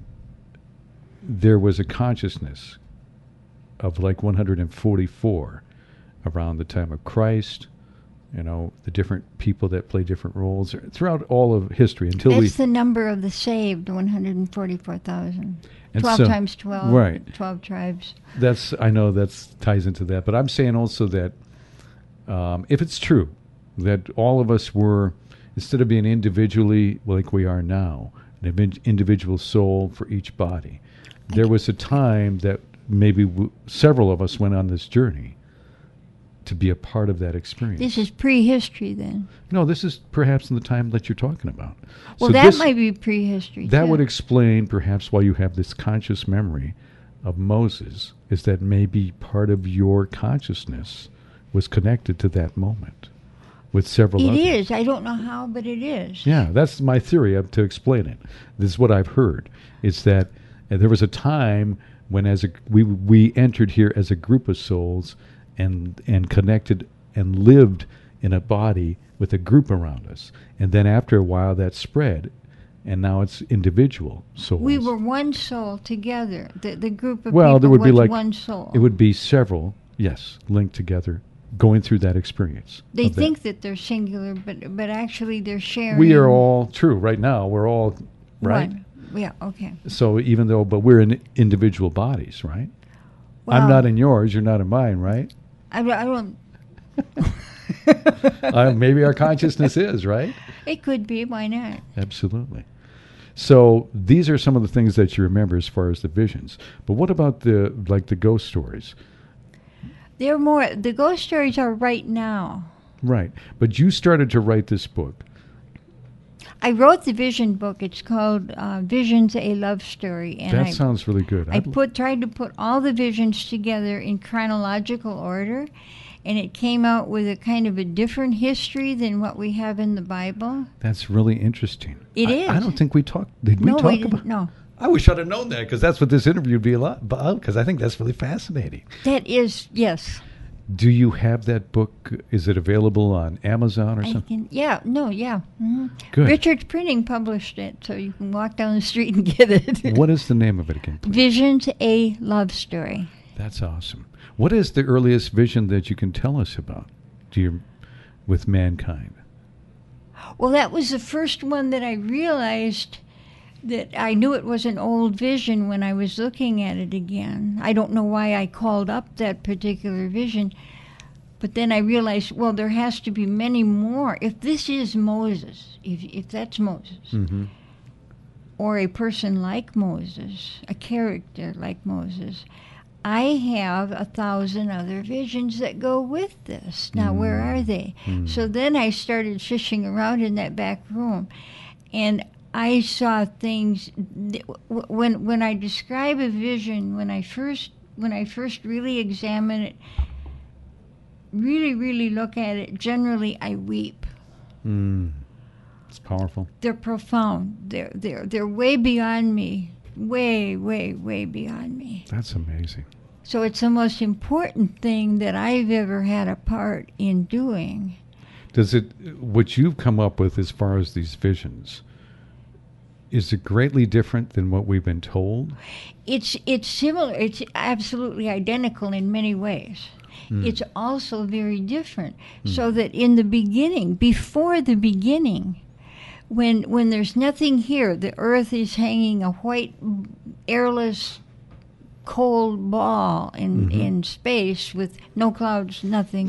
there was a consciousness of like 144 around the time of Christ, you know, the different people that play different roles throughout all of history until That's the number of the saved, 144,000. And 12 so- times 12. right. 12 tribes. I know that's ties into that, but I'm saying also that if it's true that all of us were, instead of being individually like we are now, an individual soul for each body, there was a time that maybe several of us went on this journey to be a part of that experience. This is prehistory then. No, this is perhaps in the time that you're talking about. Well, So that this- might be prehistory. That too. would explain perhaps why you have this conscious memory of Moses, is that maybe part of your consciousness was connected to that moment with several It others. is. I don't know how, but it is. Yeah, that's my theory to explain it. This is what I've heard. It's that there was a time when we entered here as a group of souls and connected and lived in a body with a group around us. And then after a while that spread, and now it's individual souls. We were one soul together. The group of Well, people there would be was like one soul. It would be several, yes, linked together, going through that experience. They of that. think that they're singular, but actually they're sharing. We are all true right now. We're all right. one. Yeah. Okay. So even though, but we're in individual bodies, right? I'm Well, not in yours. You're not in mine, right? I don't. Maybe our consciousness is right. It could be. Why not? Absolutely. So these are some of the things that you remember as far as the visions. But what about the ghost stories? They're more. The ghost stories are right now. Right. But you started to write this book. I wrote the vision book. It's called Visions: A Love Story, and That sounds really good. I tried to put all the visions together in chronological order, and it came out with a kind of a different history than what we have in the Bible. That's really interesting. It I is. don't think we talked. Did we No, talk we didn't. about? No, I wish I'd have known that, because that's what this interview would be a lot about, because I think that's really fascinating. that is yes. Do you have that book? Is it available on Amazon or I something? can. Yeah. No. Yeah. hmm Good. Richards Printing published it, so you can walk down the street and get it. What is the name of it again, please? Visions: A Love Story. That's awesome. What is the earliest vision that you can tell us about with mankind? Well, that was the first one that I realized that I knew it was an old vision when I was looking at it again. I don't know why I called up that particular vision, but then I realized, well, there has to be many more. If this is Moses, if that's Moses, Mm-hmm. or a person like Moses, a character like Moses, I have 1,000 other visions that go with this. Now, where are they? So then I started fishing around in that back room, and I saw things. When I describe a vision, when I first really examine it, really, really look at it, generally I weep. It's powerful. They're profound. They're way beyond me. Way, way, way beyond me. That's amazing. So it's the most important thing that I've ever had a part in doing. Does it, what you've come up with as far as these visions, is it greatly different than what we've been told? It's similar. It's absolutely identical in many ways. It's also very different. So that in the beginning, before the beginning, when there's nothing here, the earth is hanging a white, airless, cold ball in space with no clouds, nothing.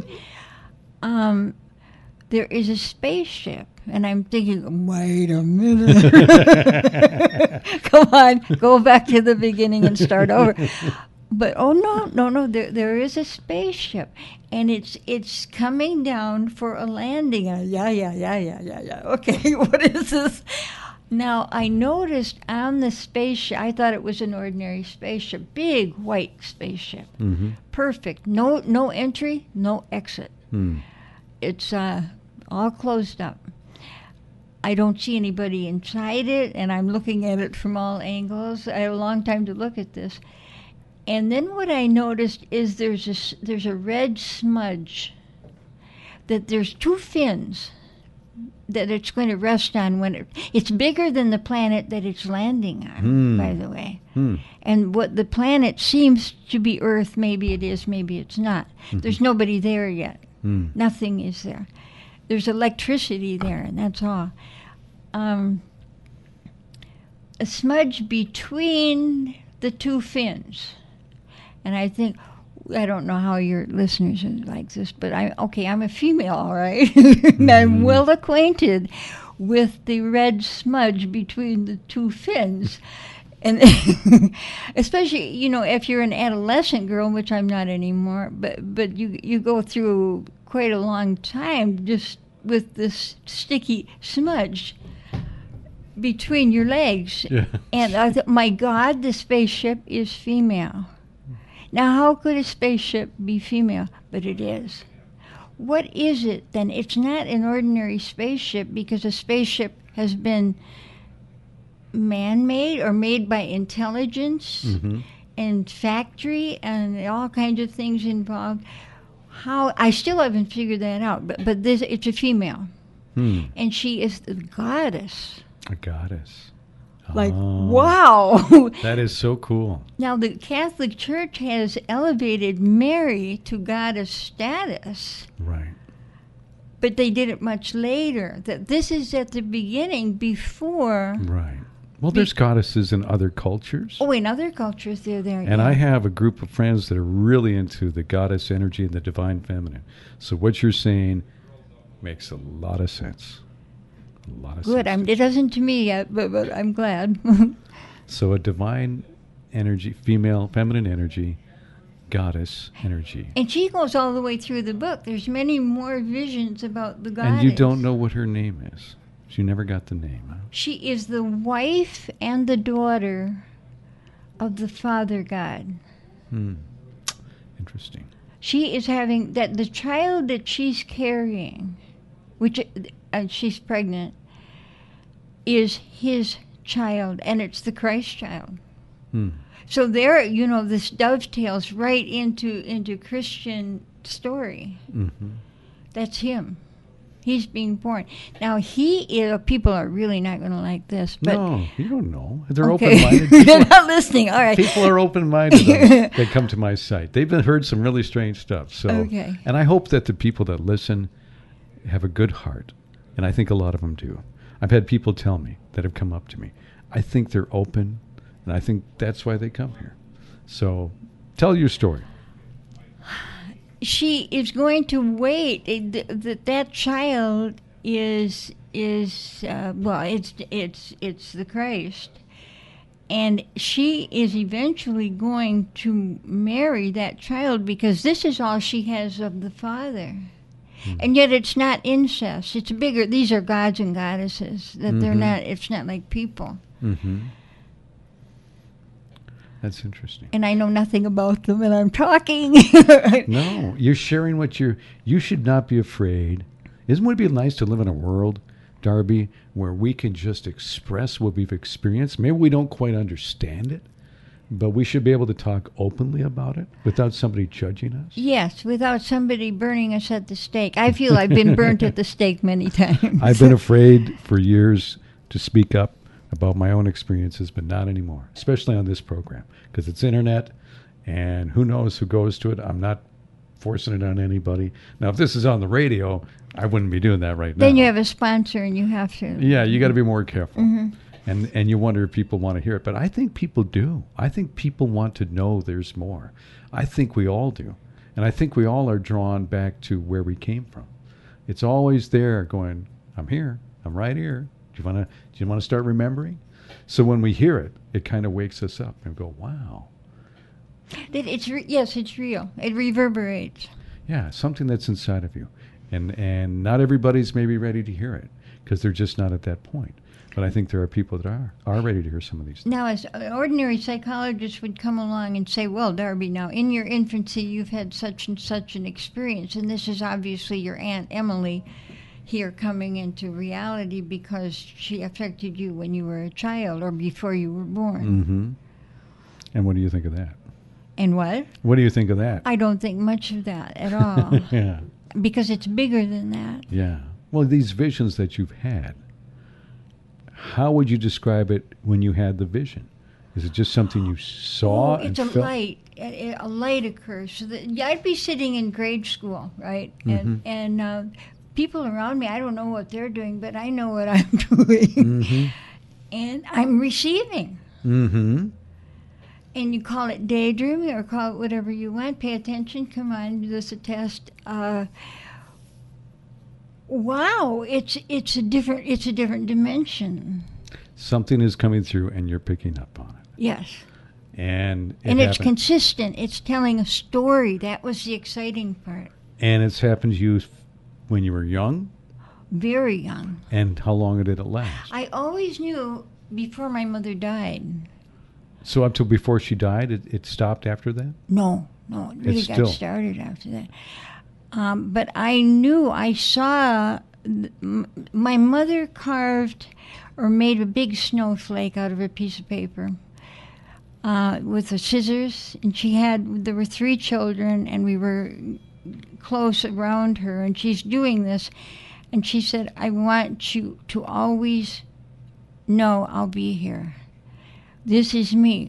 There is a spaceship, and I'm thinking, wait a minute. Come on, go back to the beginning and start over. But no, there is a spaceship, and it's coming down for a landing. Yeah. Okay, what is this? Now, I noticed on the spaceship, I thought it was an ordinary spaceship, big white spaceship. Perfect. No entry, no exit. It's all closed up. I don't see anybody inside it, and I'm looking at it from all angles. I had a long time to look at this. And then what I noticed is there's a red smudge, that there's two fins that it's going to rest on when it's bigger than the planet that it's landing on, by the way. And what the planet seems to be Earth, maybe it is, maybe it's not. There's nobody there yet. Nothing is there. There's electricity there, and that's all. A smudge between the two fins. And I think, I don't know how your listeners are like this, but I'm a female, all right? And I'm well acquainted with the red smudge between the two fins. And especially, if you're an adolescent girl, which I'm not anymore, but you go through quite a long time just with this sticky smudge between your legs. Yeah. And I thought, my God, the spaceship is female. Now, how could a spaceship be female? But it is. What is it then? It's not an ordinary spaceship, because a spaceship has been man-made or made by intelligence and factory and all kinds of things involved. How I still haven't figured that out. But this, it's a female, and she is the goddess. A goddess. Like, wow. That is so cool. Now, the Catholic Church has elevated Mary to goddess status. Right. But they did it much later. That this is at the beginning, before. Right. Well, there's goddesses in other cultures. Oh, in other cultures, they're there. And I have a group of friends that are really into the goddess energy and the divine feminine. So what you're saying makes a lot of sense. A lot of Good. sense. It doesn't to me yet, but I'm glad. So a divine energy, female, feminine energy, goddess energy. And she goes all the way through the book. There's many more visions about the goddess. And you don't know what her name is. She never got the name. Huh? She is the wife and the daughter of the Father God. Interesting. She is having that the child that she's carrying, which she's pregnant, is his child, and it's the Christ child. So there, this dovetails right into Christian story. That's him. He's being born. Now, people are really not going to like this. But no, you don't know. They're okay. open-minded. They're not listening. All right. People are open-minded that come to my site. They've heard some really strange stuff. So, okay. And I hope that the people that listen have a good heart. And I think a lot of them do. I've had people tell me that have come up to me. I think they're open, and I think that's why they come here. So tell your story. She is going to wait. That child is it's the Christ, and she is eventually going to marry that child, because this is all she has of the Father. And yet it's not incest. It's bigger. These are gods and goddesses. That they're not. It's not like people. That's interesting. And I know nothing about them, and I'm talking. No, you're sharing what you should not be afraid. Wouldn't it be nice to live in a world, Darby, where we can just express what we've experienced? Maybe we don't quite understand it, but we should be able to talk openly about it without somebody judging us. Yes, without somebody burning us at the stake. I feel I've been burnt at the stake many times. I've been afraid for years to speak up about my own experiences, but not anymore, especially on this program, because it's internet, and who knows who goes to it. I'm not forcing it on anybody. Now, if this is on the radio, I wouldn't be doing that right now. Then you have a sponsor, and you have to. Yeah, you got to be more careful. Mm-hmm. And you wonder if people want to hear it. But I think people do. I think people want to know there's more. I think we all do. And I think we all are drawn back to where we came from. It's always there going, I'm here. I'm right here. Do you want to start remembering? So when we hear it, it kind of wakes us up and go, wow. Yes, it's real. It reverberates. Yeah, something that's inside of you. And not everybody's maybe ready to hear it because they're just not at that point. But I think there are people that are ready to hear some of these things. Now, as an ordinary psychologist would come along and say, well, Darby, now in your infancy you've had such and such an experience, and this is obviously your Aunt Emily here coming into reality because she affected you when you were a child or before you were born. Mm-hmm. And what do you think of that? And what? What do you think of that? I don't think much of that at all. Yeah. Because it's bigger than that. Yeah. Well, these visions that you've had, how would you describe it when you had the vision? Is it just something you saw and it's felt? a light. A light occurs. So I'd be sitting in grade school, right? Mm-hmm. And people around me, I don't know what they're doing, but I know what I'm doing. Mm-hmm. And I'm receiving. Mm-hmm. And you call it daydreaming or call it whatever you want. Pay attention. Come on, do this a test. Wow, it's a different dimension. Something is coming through, and you're picking up on it. Yes. And it's consistent. It's telling a story. That was the exciting part. And it's happened to you when you were young? Very young. And how long did it last? I always knew before my mother died. So up till before she died, it stopped after that? No, it really got started after that. But I knew, I saw, my mother carved or made a big snowflake out of a piece of paper with the scissors. And there were 3 children, and we were close around her, and she's doing this. And she said, I want you to always know I'll be here. This is me.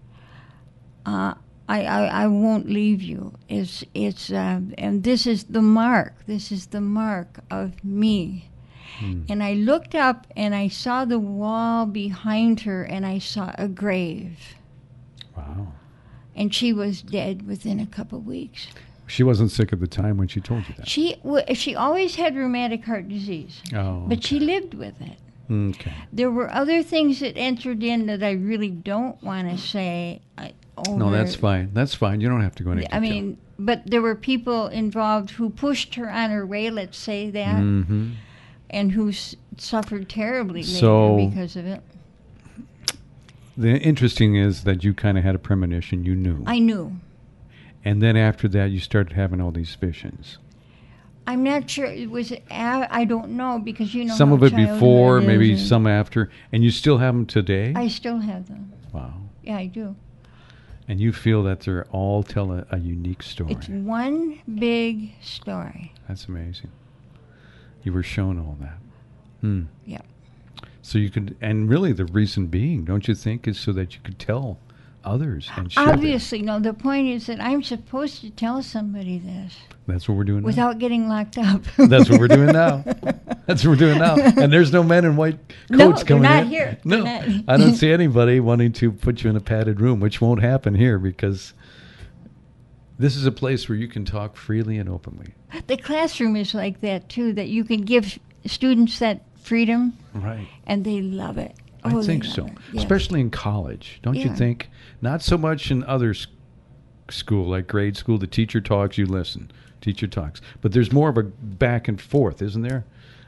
I won't leave you. And this is the mark. This is the mark of me. And I looked up and I saw the wall behind her, and I saw a grave. Wow. And she was dead within a couple weeks. She wasn't sick at the time when she told you that. She always had rheumatic heart disease. Oh. But she lived with it. Okay. There were other things that entered in that I really don't want to say. No, that's fine. That's fine. You don't have to go into detail. I mean, but there were people involved who pushed her on her way, let's say that, mm-hmm. and who suffered terribly later because of it. The interesting is that you kind of had a premonition. You knew. I knew. And then after that, you started having all these visions. I'm not sure. It was. I don't know because you know. Some of it before, maybe and some after, and you still have them today. I still have them. Wow. Yeah, I do. And you feel that they all tell a unique story. It's one big story. That's amazing. You were shown all that. Yeah. So you could, and really the reason being, don't you think, is so that you could tell others and share Obviously, no. The point is that I'm supposed to tell somebody this. That's what we're doing without getting locked up. That's what we're doing now. That's what we're doing now. And there's no men in white coats coming in. No, they're not here. No, I don't see anybody wanting to put you in a padded room, which won't happen here because this is a place where you can talk freely and openly. The classroom is like that, too, that you can give students that freedom. Right. And they love it. I think so. Yes. Especially in college, don't you think? Not so much in other school, like grade school. The teacher talks, you listen. Teacher talks. But there's more of a back and forth, isn't there?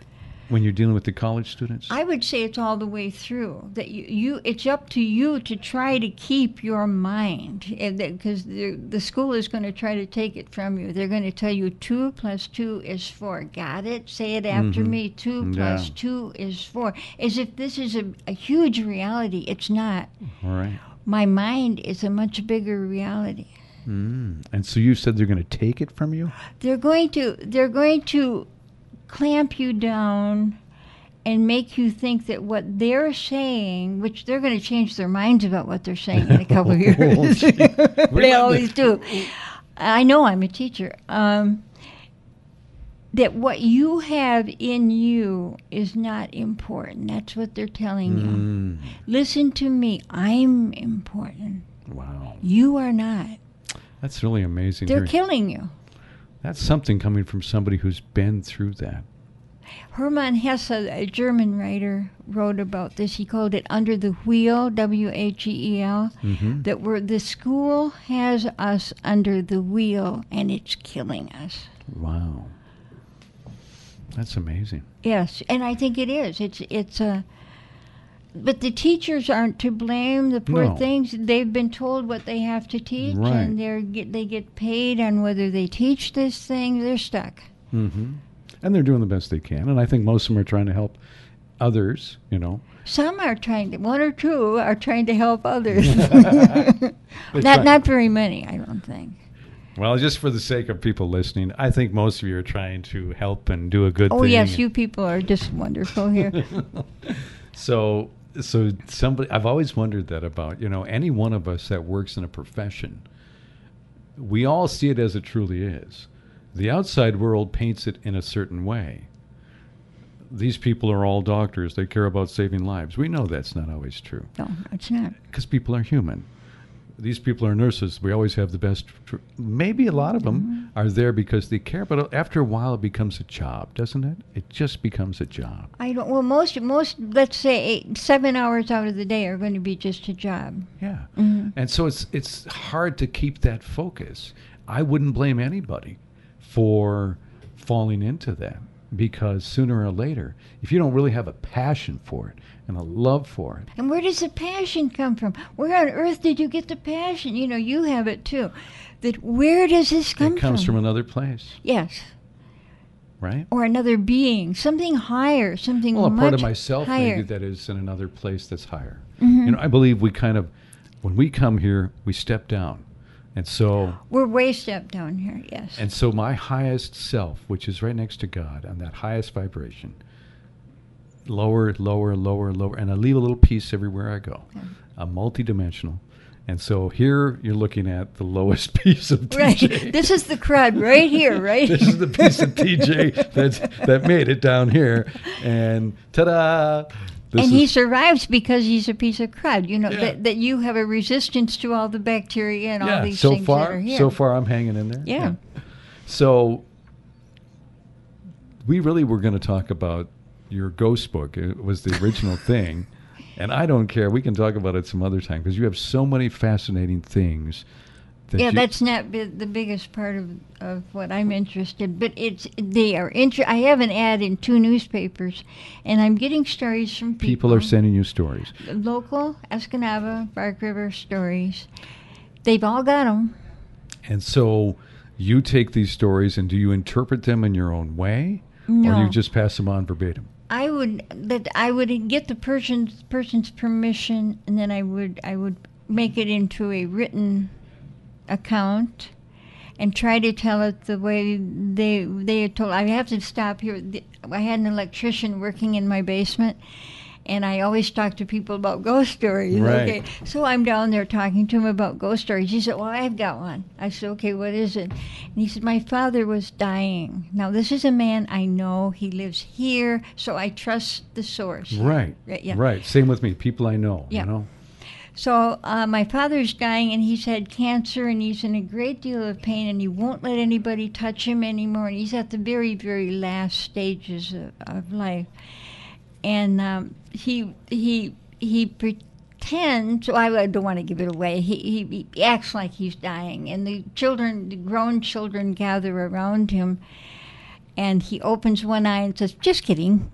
when you're dealing with the college students? I would say it's all the way through. That it's up to you to try to keep your mind, because the school is going to try to take it from you. They're going to tell you 2 + 2 is 4. Got it? Say it after me. 2 + 2 is 4. As if this is a huge reality. It's not. All right. My mind is a much bigger reality. And so you said they're going to take it from you? They're going to clamp you down and make you think that what they're saying, which they're going to change their minds about what they're saying in a couple of years. They always do. I know, I'm a teacher. That what you have in you is not important. That's what they're telling you. Listen to me. I'm important. Wow. You are not. That's really amazing. They're killing you. That's something coming from somebody who's been through that. Hermann Hesse, a German writer, wrote about this. He called it Under the Wheel, W-H-E-E-L, that the school has us under the wheel, and it's killing us. Wow. That's amazing. Yes, and I think it is. But the teachers aren't to blame. The poor things, they've been told what they have to teach, and they get paid on whether they teach this thing. They're stuck. And they're doing the best they can, and I think most of them are trying to help others, you know. Some are one or two are trying to help others. Not very many, I don't think. Well, just for the sake of people listening, I think most of you are trying to help and do a good thing. Oh, yes, you people are just wonderful here. So somebody, I've always wondered that about, you know, any one of us that works in a profession. We all see it as it truly is. The outside world paints it in a certain way. These people are all doctors. They care about saving lives. We know that's not always true. No, it's not. Because people are human. These people are nurses. We always have the best. Maybe a lot of them are there because they care, but after a while it becomes a job, doesn't it? It just becomes a job. Well, most, let's say 7 hours out of the day are going to be just a job. Yeah. And so it's hard to keep that focus. I wouldn't blame anybody for falling into that, because sooner or later, if you don't really have a passion for it and a love for it. And where does the passion come from? Where on earth did you get the passion? You know, you have it too. Where does this come from? It comes from another place. Yes. Right? Or another being, something higher, something much higher. Well, a part of myself maybe that is in another place that's higher. You know, I believe when we come here, we step down. And so we're way stepped down here, yes. And so my highest self, which is right next to God, on that highest vibration, lower, lower, lower, lower, and I leave a little piece everywhere I go. Yeah. I'm multidimensional. And so here you're looking at the lowest piece of TJ. Right. This is the crud right here, right? This is the piece of TJ that made it down here. And ta-da! He survives because he's a piece of crud. You know, that you have a resistance to all the bacteria and all these things that are here. So far, I'm hanging in there. Yeah. So we really were going to talk about your ghost book. It was the original thing. And I don't care. We can talk about it some other time because you have so many fascinating things. That's not the biggest part of what I'm interested. But I have an ad in 2 newspapers, and I'm getting stories from people. People are sending you stories. Local, Escanaba, Bark River stories. They've all got them. And so you take these stories, and do you interpret them in your own way? No. Or do you just pass them on verbatim? I would get the person's permission, and then I would make it into a written account and try to tell it the way they had told. I have to stop here. I had an electrician working in my basement, and I always talk to people about ghost stories. Right. Okay, so I'm down there talking to him about ghost stories. He said, well, I've got one. I said, okay, what is it? And he said, my father was dying. Now, this is a man I know. He lives here, so I trust the source. Right. Yeah. Right. Same with me. People I know, yeah. You know. So my father's dying, and he's had cancer, and he's in a great deal of pain, and he won't let anybody touch him anymore, and he's at the very, very last stages of life. And he pretends, I don't want to give it away, he acts like he's dying, and the grown children gather around him, And he opens one eye and says, "Just kidding."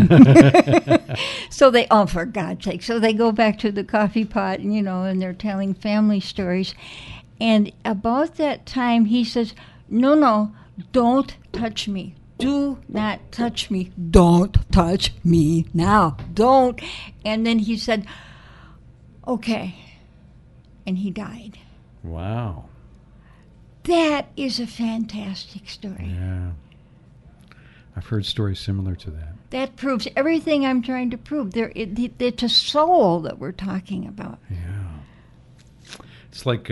So they, oh, for God's sake. So they go back to the coffee pot, and, and they're telling family stories. And about that time, he says, no, don't touch me. Do not touch me. Don't touch me now. Don't. And then he said, okay. And he died. Wow. That is a fantastic story. Yeah. I've heard stories similar to that. That proves everything I'm trying to prove. It's a soul that we're talking about. Yeah. It's like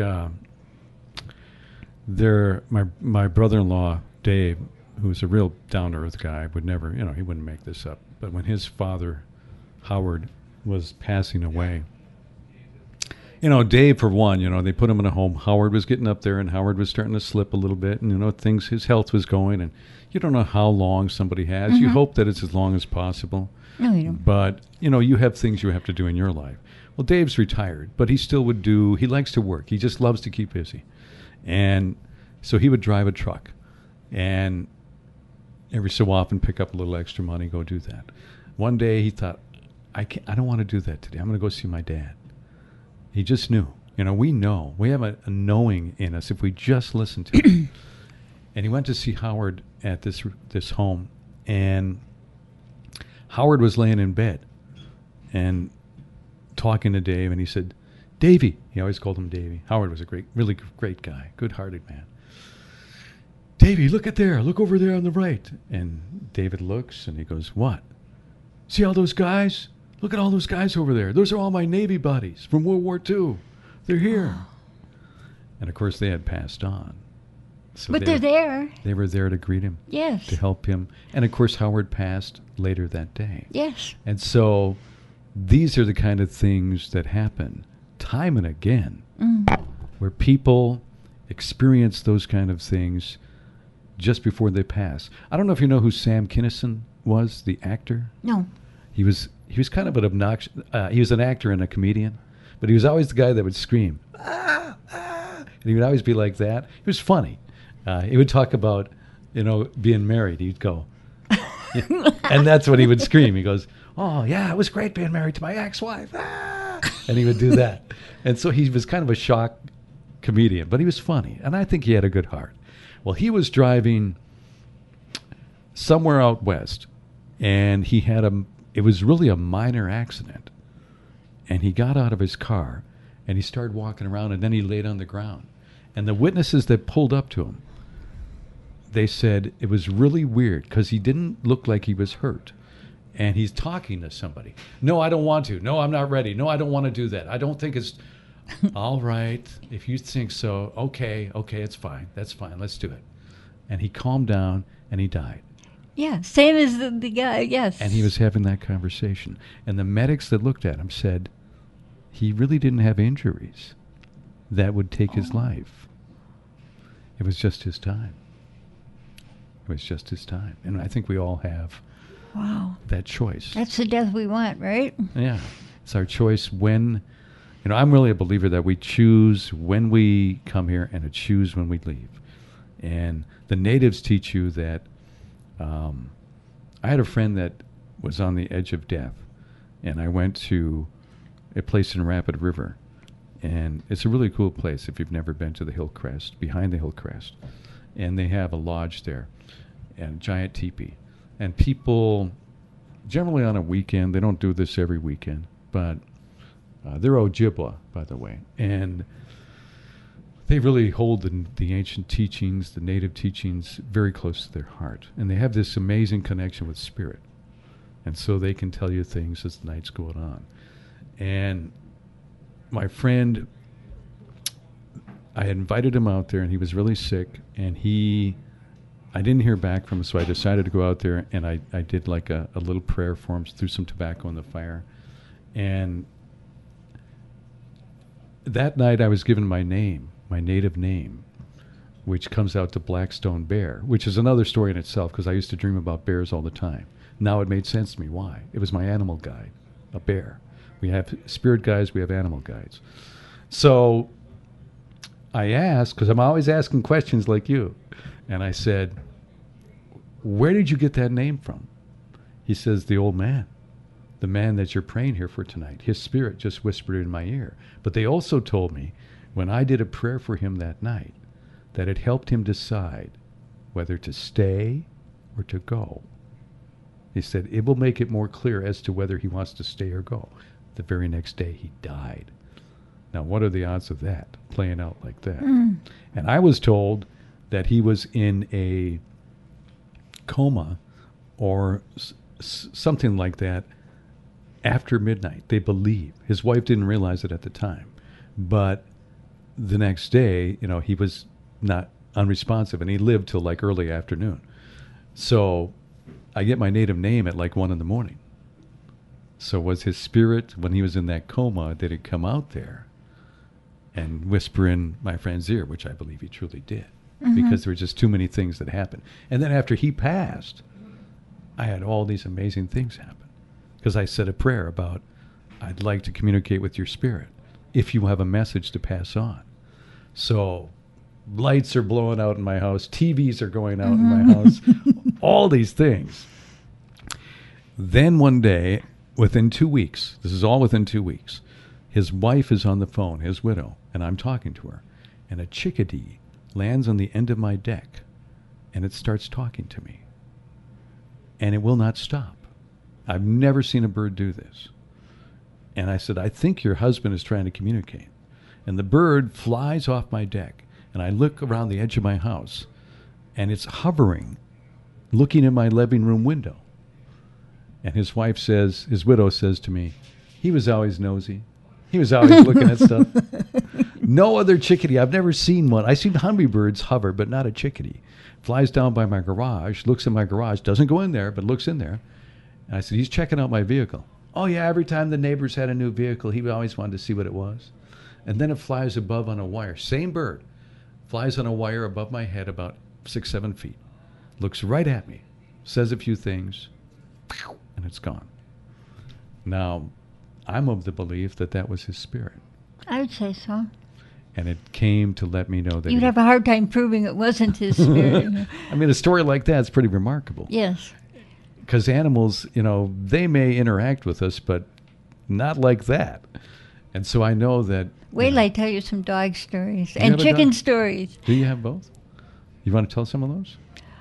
my brother-in-law, Dave, who's a real down-to-earth guy, would never, he wouldn't make this up. But when his father, Howard, was passing away, Dave, for one, they put him in a home. Howard was getting up there, and Howard was starting to slip a little bit, and, his health was going, and you don't know how long somebody has. Mm-hmm. You hope that it's as long as possible. No, you don't. But, you have things you have to do in your life. Well, Dave's retired, but he still would he likes to work. He just loves to keep busy. And so he would drive a truck, and every so often pick up a little extra money, go do that. One day he thought, I don't want to do that today. I'm going to go see my dad. He just knew. We know. We have a knowing in us if we just listen to him. And he went to see Howard at this home, and Howard was laying in bed and talking to Dave, and he said, "Davey," he always called him Davey. Howard was a really great guy, good-hearted man. "Davey, look over there on the right." And David looks, and he goes, "What? See all those guys? Look at all those guys over there. Those are all my Navy buddies from World War II. They're here." And, of course, they had passed on. So but they're there. They were there to greet him. Yes. To help him. And, of course, Howard passed later that day. Yes. And so these are the kind of things that happen time and again, where people experience those kind of things just before they pass. I don't know if you know who Sam Kinison was, the actor. No. He was kind of an obnoxious. He was an actor and a comedian, but he was always the guy that would scream, "Ah, ah," and he would always be like that. He was funny. He would talk about, being married. He'd go, and that's what he would scream. He goes, "Oh yeah, it was great being married to my ex-wife," and he would do that. And so he was kind of a shock comedian, but he was funny, and I think he had a good heart. Well, he was driving somewhere out west, and he had it was really a minor accident. And he got out of his car, and he started walking around, and then he laid on the ground. And the witnesses that pulled up to him, they said it was really weird because he didn't look like he was hurt. And he's talking to somebody. "No, I don't want to. No, I'm not ready. No, I don't want to do that. I don't think it's..." "All right, if you think so, okay, it's fine. That's fine. Let's do it." And he calmed down, and he died. Yeah, same as the guy, yes. And he was having that conversation. And the medics that looked at him said he really didn't have injuries that would take his life. It was just his time. It was just his time. And I think we all have that choice. That's the death we want, right? Yeah. It's our choice when... I'm really a believer that we choose when we come here and to choose when we leave. And the natives teach you that... I had a friend that was on the edge of death, and I went to a place in Rapid River, and it's a really cool place if you've never been to the Hillcrest, behind the Hillcrest. And they have a lodge there and a giant teepee. And people, generally on a weekend, they don't do this every weekend, but they're Ojibwa, by the way. And they really hold the ancient teachings, the native teachings, very close to their heart. And they have this amazing connection with spirit. And so they can tell you things as the night's going on. And my friend, I had invited him out there, and he was really sick. And I didn't hear back from him, so I decided to go out there, and I did like a little prayer for him, threw some tobacco in the fire. And that night I was given my name, my native name, which comes out to Blackstone Bear, which is another story in itself because I used to dream about bears all the time. Now it made sense to me why. It was my animal guide, a bear. We have spirit guides, we have animal guides. So I asked, because I'm always asking questions like you, and I said, where did you get that name from? He says, the old man. The man that you're praying here for tonight. His spirit just whispered in my ear. But they also told me, when I did a prayer for him that night, that it helped him decide whether to stay or to go. He said, it will make it more clear as to whether he wants to stay or go. The very next day, he died. Now, what are the odds of that playing out like that? And I was told that he was in a coma or something like that after midnight. They believe. His wife didn't realize it at the time. But the next day, he was not unresponsive, and he lived till like early afternoon. So I get my native name at like 1 a.m. So was his spirit, when he was in that coma, did it come out there and whisper in my friend's ear, which I believe he truly did, because there were just too many things that happened. And then after he passed, I had all these amazing things happen, because I said a prayer about, I'd like to communicate with your spirit if you have a message to pass on. So lights are blowing out in my house, TVs are going out in my house, all these things. Then one day, within 2 weeks, this is all within 2 weeks, his wife is on the phone, his widow, and I'm talking to her, and a chickadee lands on the end of my deck, and it starts talking to me. And it will not stop. I've never seen a bird do this. And I said, I think your husband is trying to communicate. And the bird flies off my deck, and I look around the edge of my house, and it's hovering, looking in my living room window. And his widow says to me, he was always nosy. He was always looking at stuff. No other chickadee. I've never seen one. I've seen hummingbirds hover, but not a chickadee. Flies down by my garage, looks in my garage, doesn't go in there, but looks in there. And I said, he's checking out my vehicle. Oh, yeah, every time the neighbors had a new vehicle, he always wanted to see what it was. And then it flies above on a wire. Same bird. Flies on a wire above my head about 6-7 feet. Looks right at me. Says a few things. And it's gone. Now, I'm of the belief that that was his spirit. I would say so. And it came to let me know that... You'd have a hard time proving it wasn't his spirit. I mean, a story like that is pretty remarkable. Yes. Because animals, they may interact with us, but not like that. And so I know that... Wait till I tell you some dog stories and chicken stories. Do you have both? You want to tell some of those?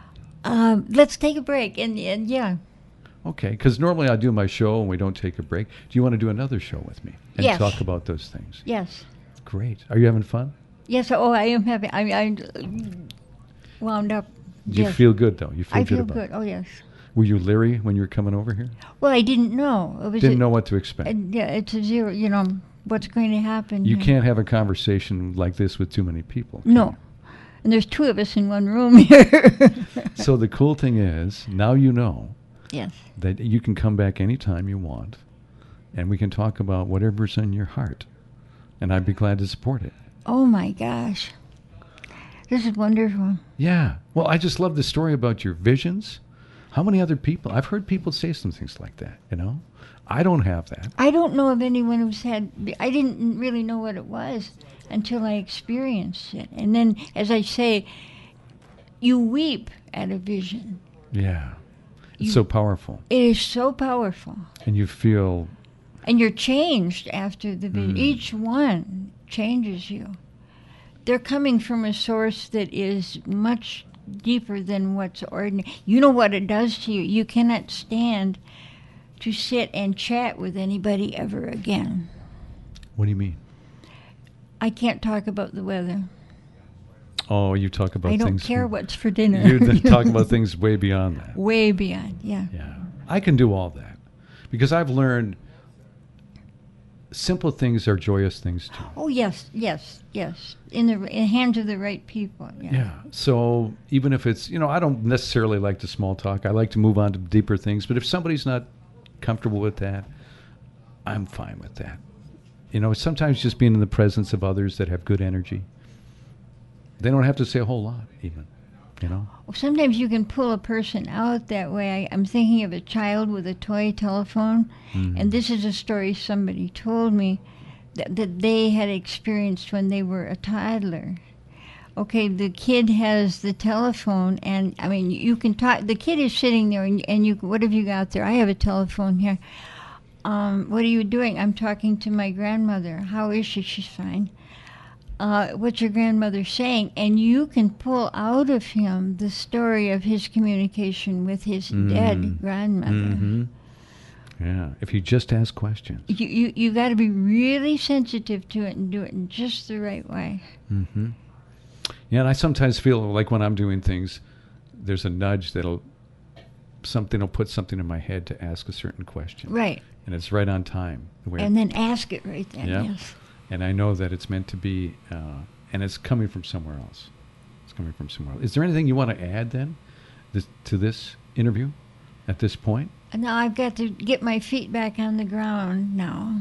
Let's take a break. And yeah. Okay, because normally I do my show and we don't take a break. Do you want to do another show with me and Yes. talk about those things? Yes. Great. Are you having fun? Yes. Oh, I am having. I'm wound up. Do you Yes. feel good, though? You feel I good feel about good. it? Oh, yes. Were you leery when you were coming over here? Well, I didn't know. It was Didn't know what to expect. Yeah, it's a zero. What's going to happen. You here. can't have a conversation like this with too many people. can No. you? And there's 2 of us in one room here. So the cool thing is, now you know Yes. that you can come back anytime you want, and we can talk about whatever's in your heart. And I'd be glad to support it. Oh, my gosh. This is wonderful. Yeah. Well, I just love the story about your visions. How many other people? I've heard people say some things like that, I don't have that. I don't know of anyone who's had... I didn't really know what it was until I experienced it. And then, as I say, you weep at a vision. Yeah. It's so powerful. It is so powerful. And you feel... And you're changed after the vision. Each one changes you. They're coming from a source that is much deeper than what's ordinary. You know what it does to you. You cannot stand to sit and chat with anybody ever again. What do you mean? I can't talk about the weather. Oh, you talk about I things... don't care what's for dinner. You talk about things way beyond that. Way beyond, yeah. Yeah. I can do all that. Because I've learned simple things are joyous things too. Oh, yes. In the hands of the right people, yeah. Yeah. So even if it's, I don't necessarily like to small talk. I like to move on to deeper things. But if somebody's not comfortable with that, I'm fine with that. Sometimes just being in the presence of others that have good energy. They don't have to say a whole lot, even, Well, sometimes you can pull a person out that way. I'm thinking of a child with a toy telephone, and this is a story somebody told me that they had experienced when they were a toddler. okay, the kid has the telephone, and I mean, you can talk. The kid is sitting there, and you, what have you got there? I have a telephone here. What are you doing? I'm talking to my grandmother. How is she? She's fine. What's your grandmother saying? And you can pull out of him the story of his communication with his dead grandmother. Mm-hmm. Yeah, if you just ask questions. You got to be really sensitive to it and do it in just the right way. Mm-hmm. Yeah, and I sometimes feel like when I'm doing things, there's a nudge something will put something in my head to ask a certain question. Right. And it's right on time. And then ask it right then, yes. And I know that it's meant to be, and it's coming from somewhere else. It's coming from somewhere else. Is there anything you want to add then to this interview at this point? Now I've got to get my feet back on the ground now.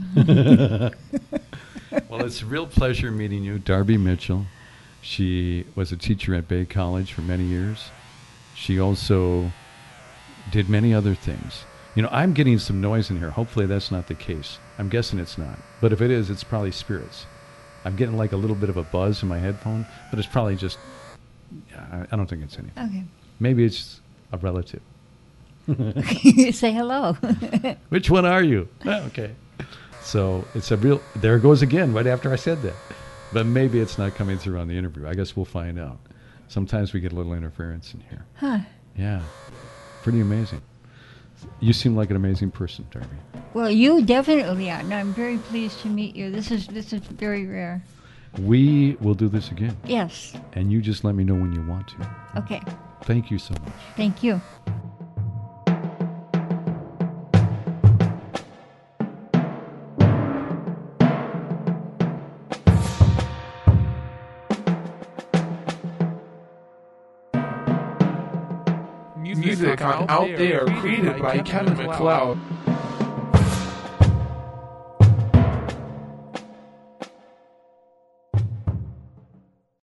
Well, it's a real pleasure meeting you, Darby Mitchell. She was a teacher at Bay College for many years. She also did many other things. You know, I'm getting some noise in here. Hopefully that's not the case. I'm guessing it's not. But if it is, it's probably spirits. I'm getting like a little bit of a buzz in my headphone, but it's probably just, I don't think it's anything. Okay. Maybe it's a relative. Say hello. Which one are you? Okay. So it's a real, there it goes again right after I said that. But maybe it's not coming through on the interview. I guess we'll find out. Sometimes we get a little interference in here. Huh. Yeah. Pretty amazing. You seem like an amazing person, Darby. Well, you definitely are. And I'm very pleased to meet you. This is very rare. We will do this again. Yes. And you just let me know when you want to. Okay. Thank you so much. Thank you. Music on Out There created by Kevin MacLeod.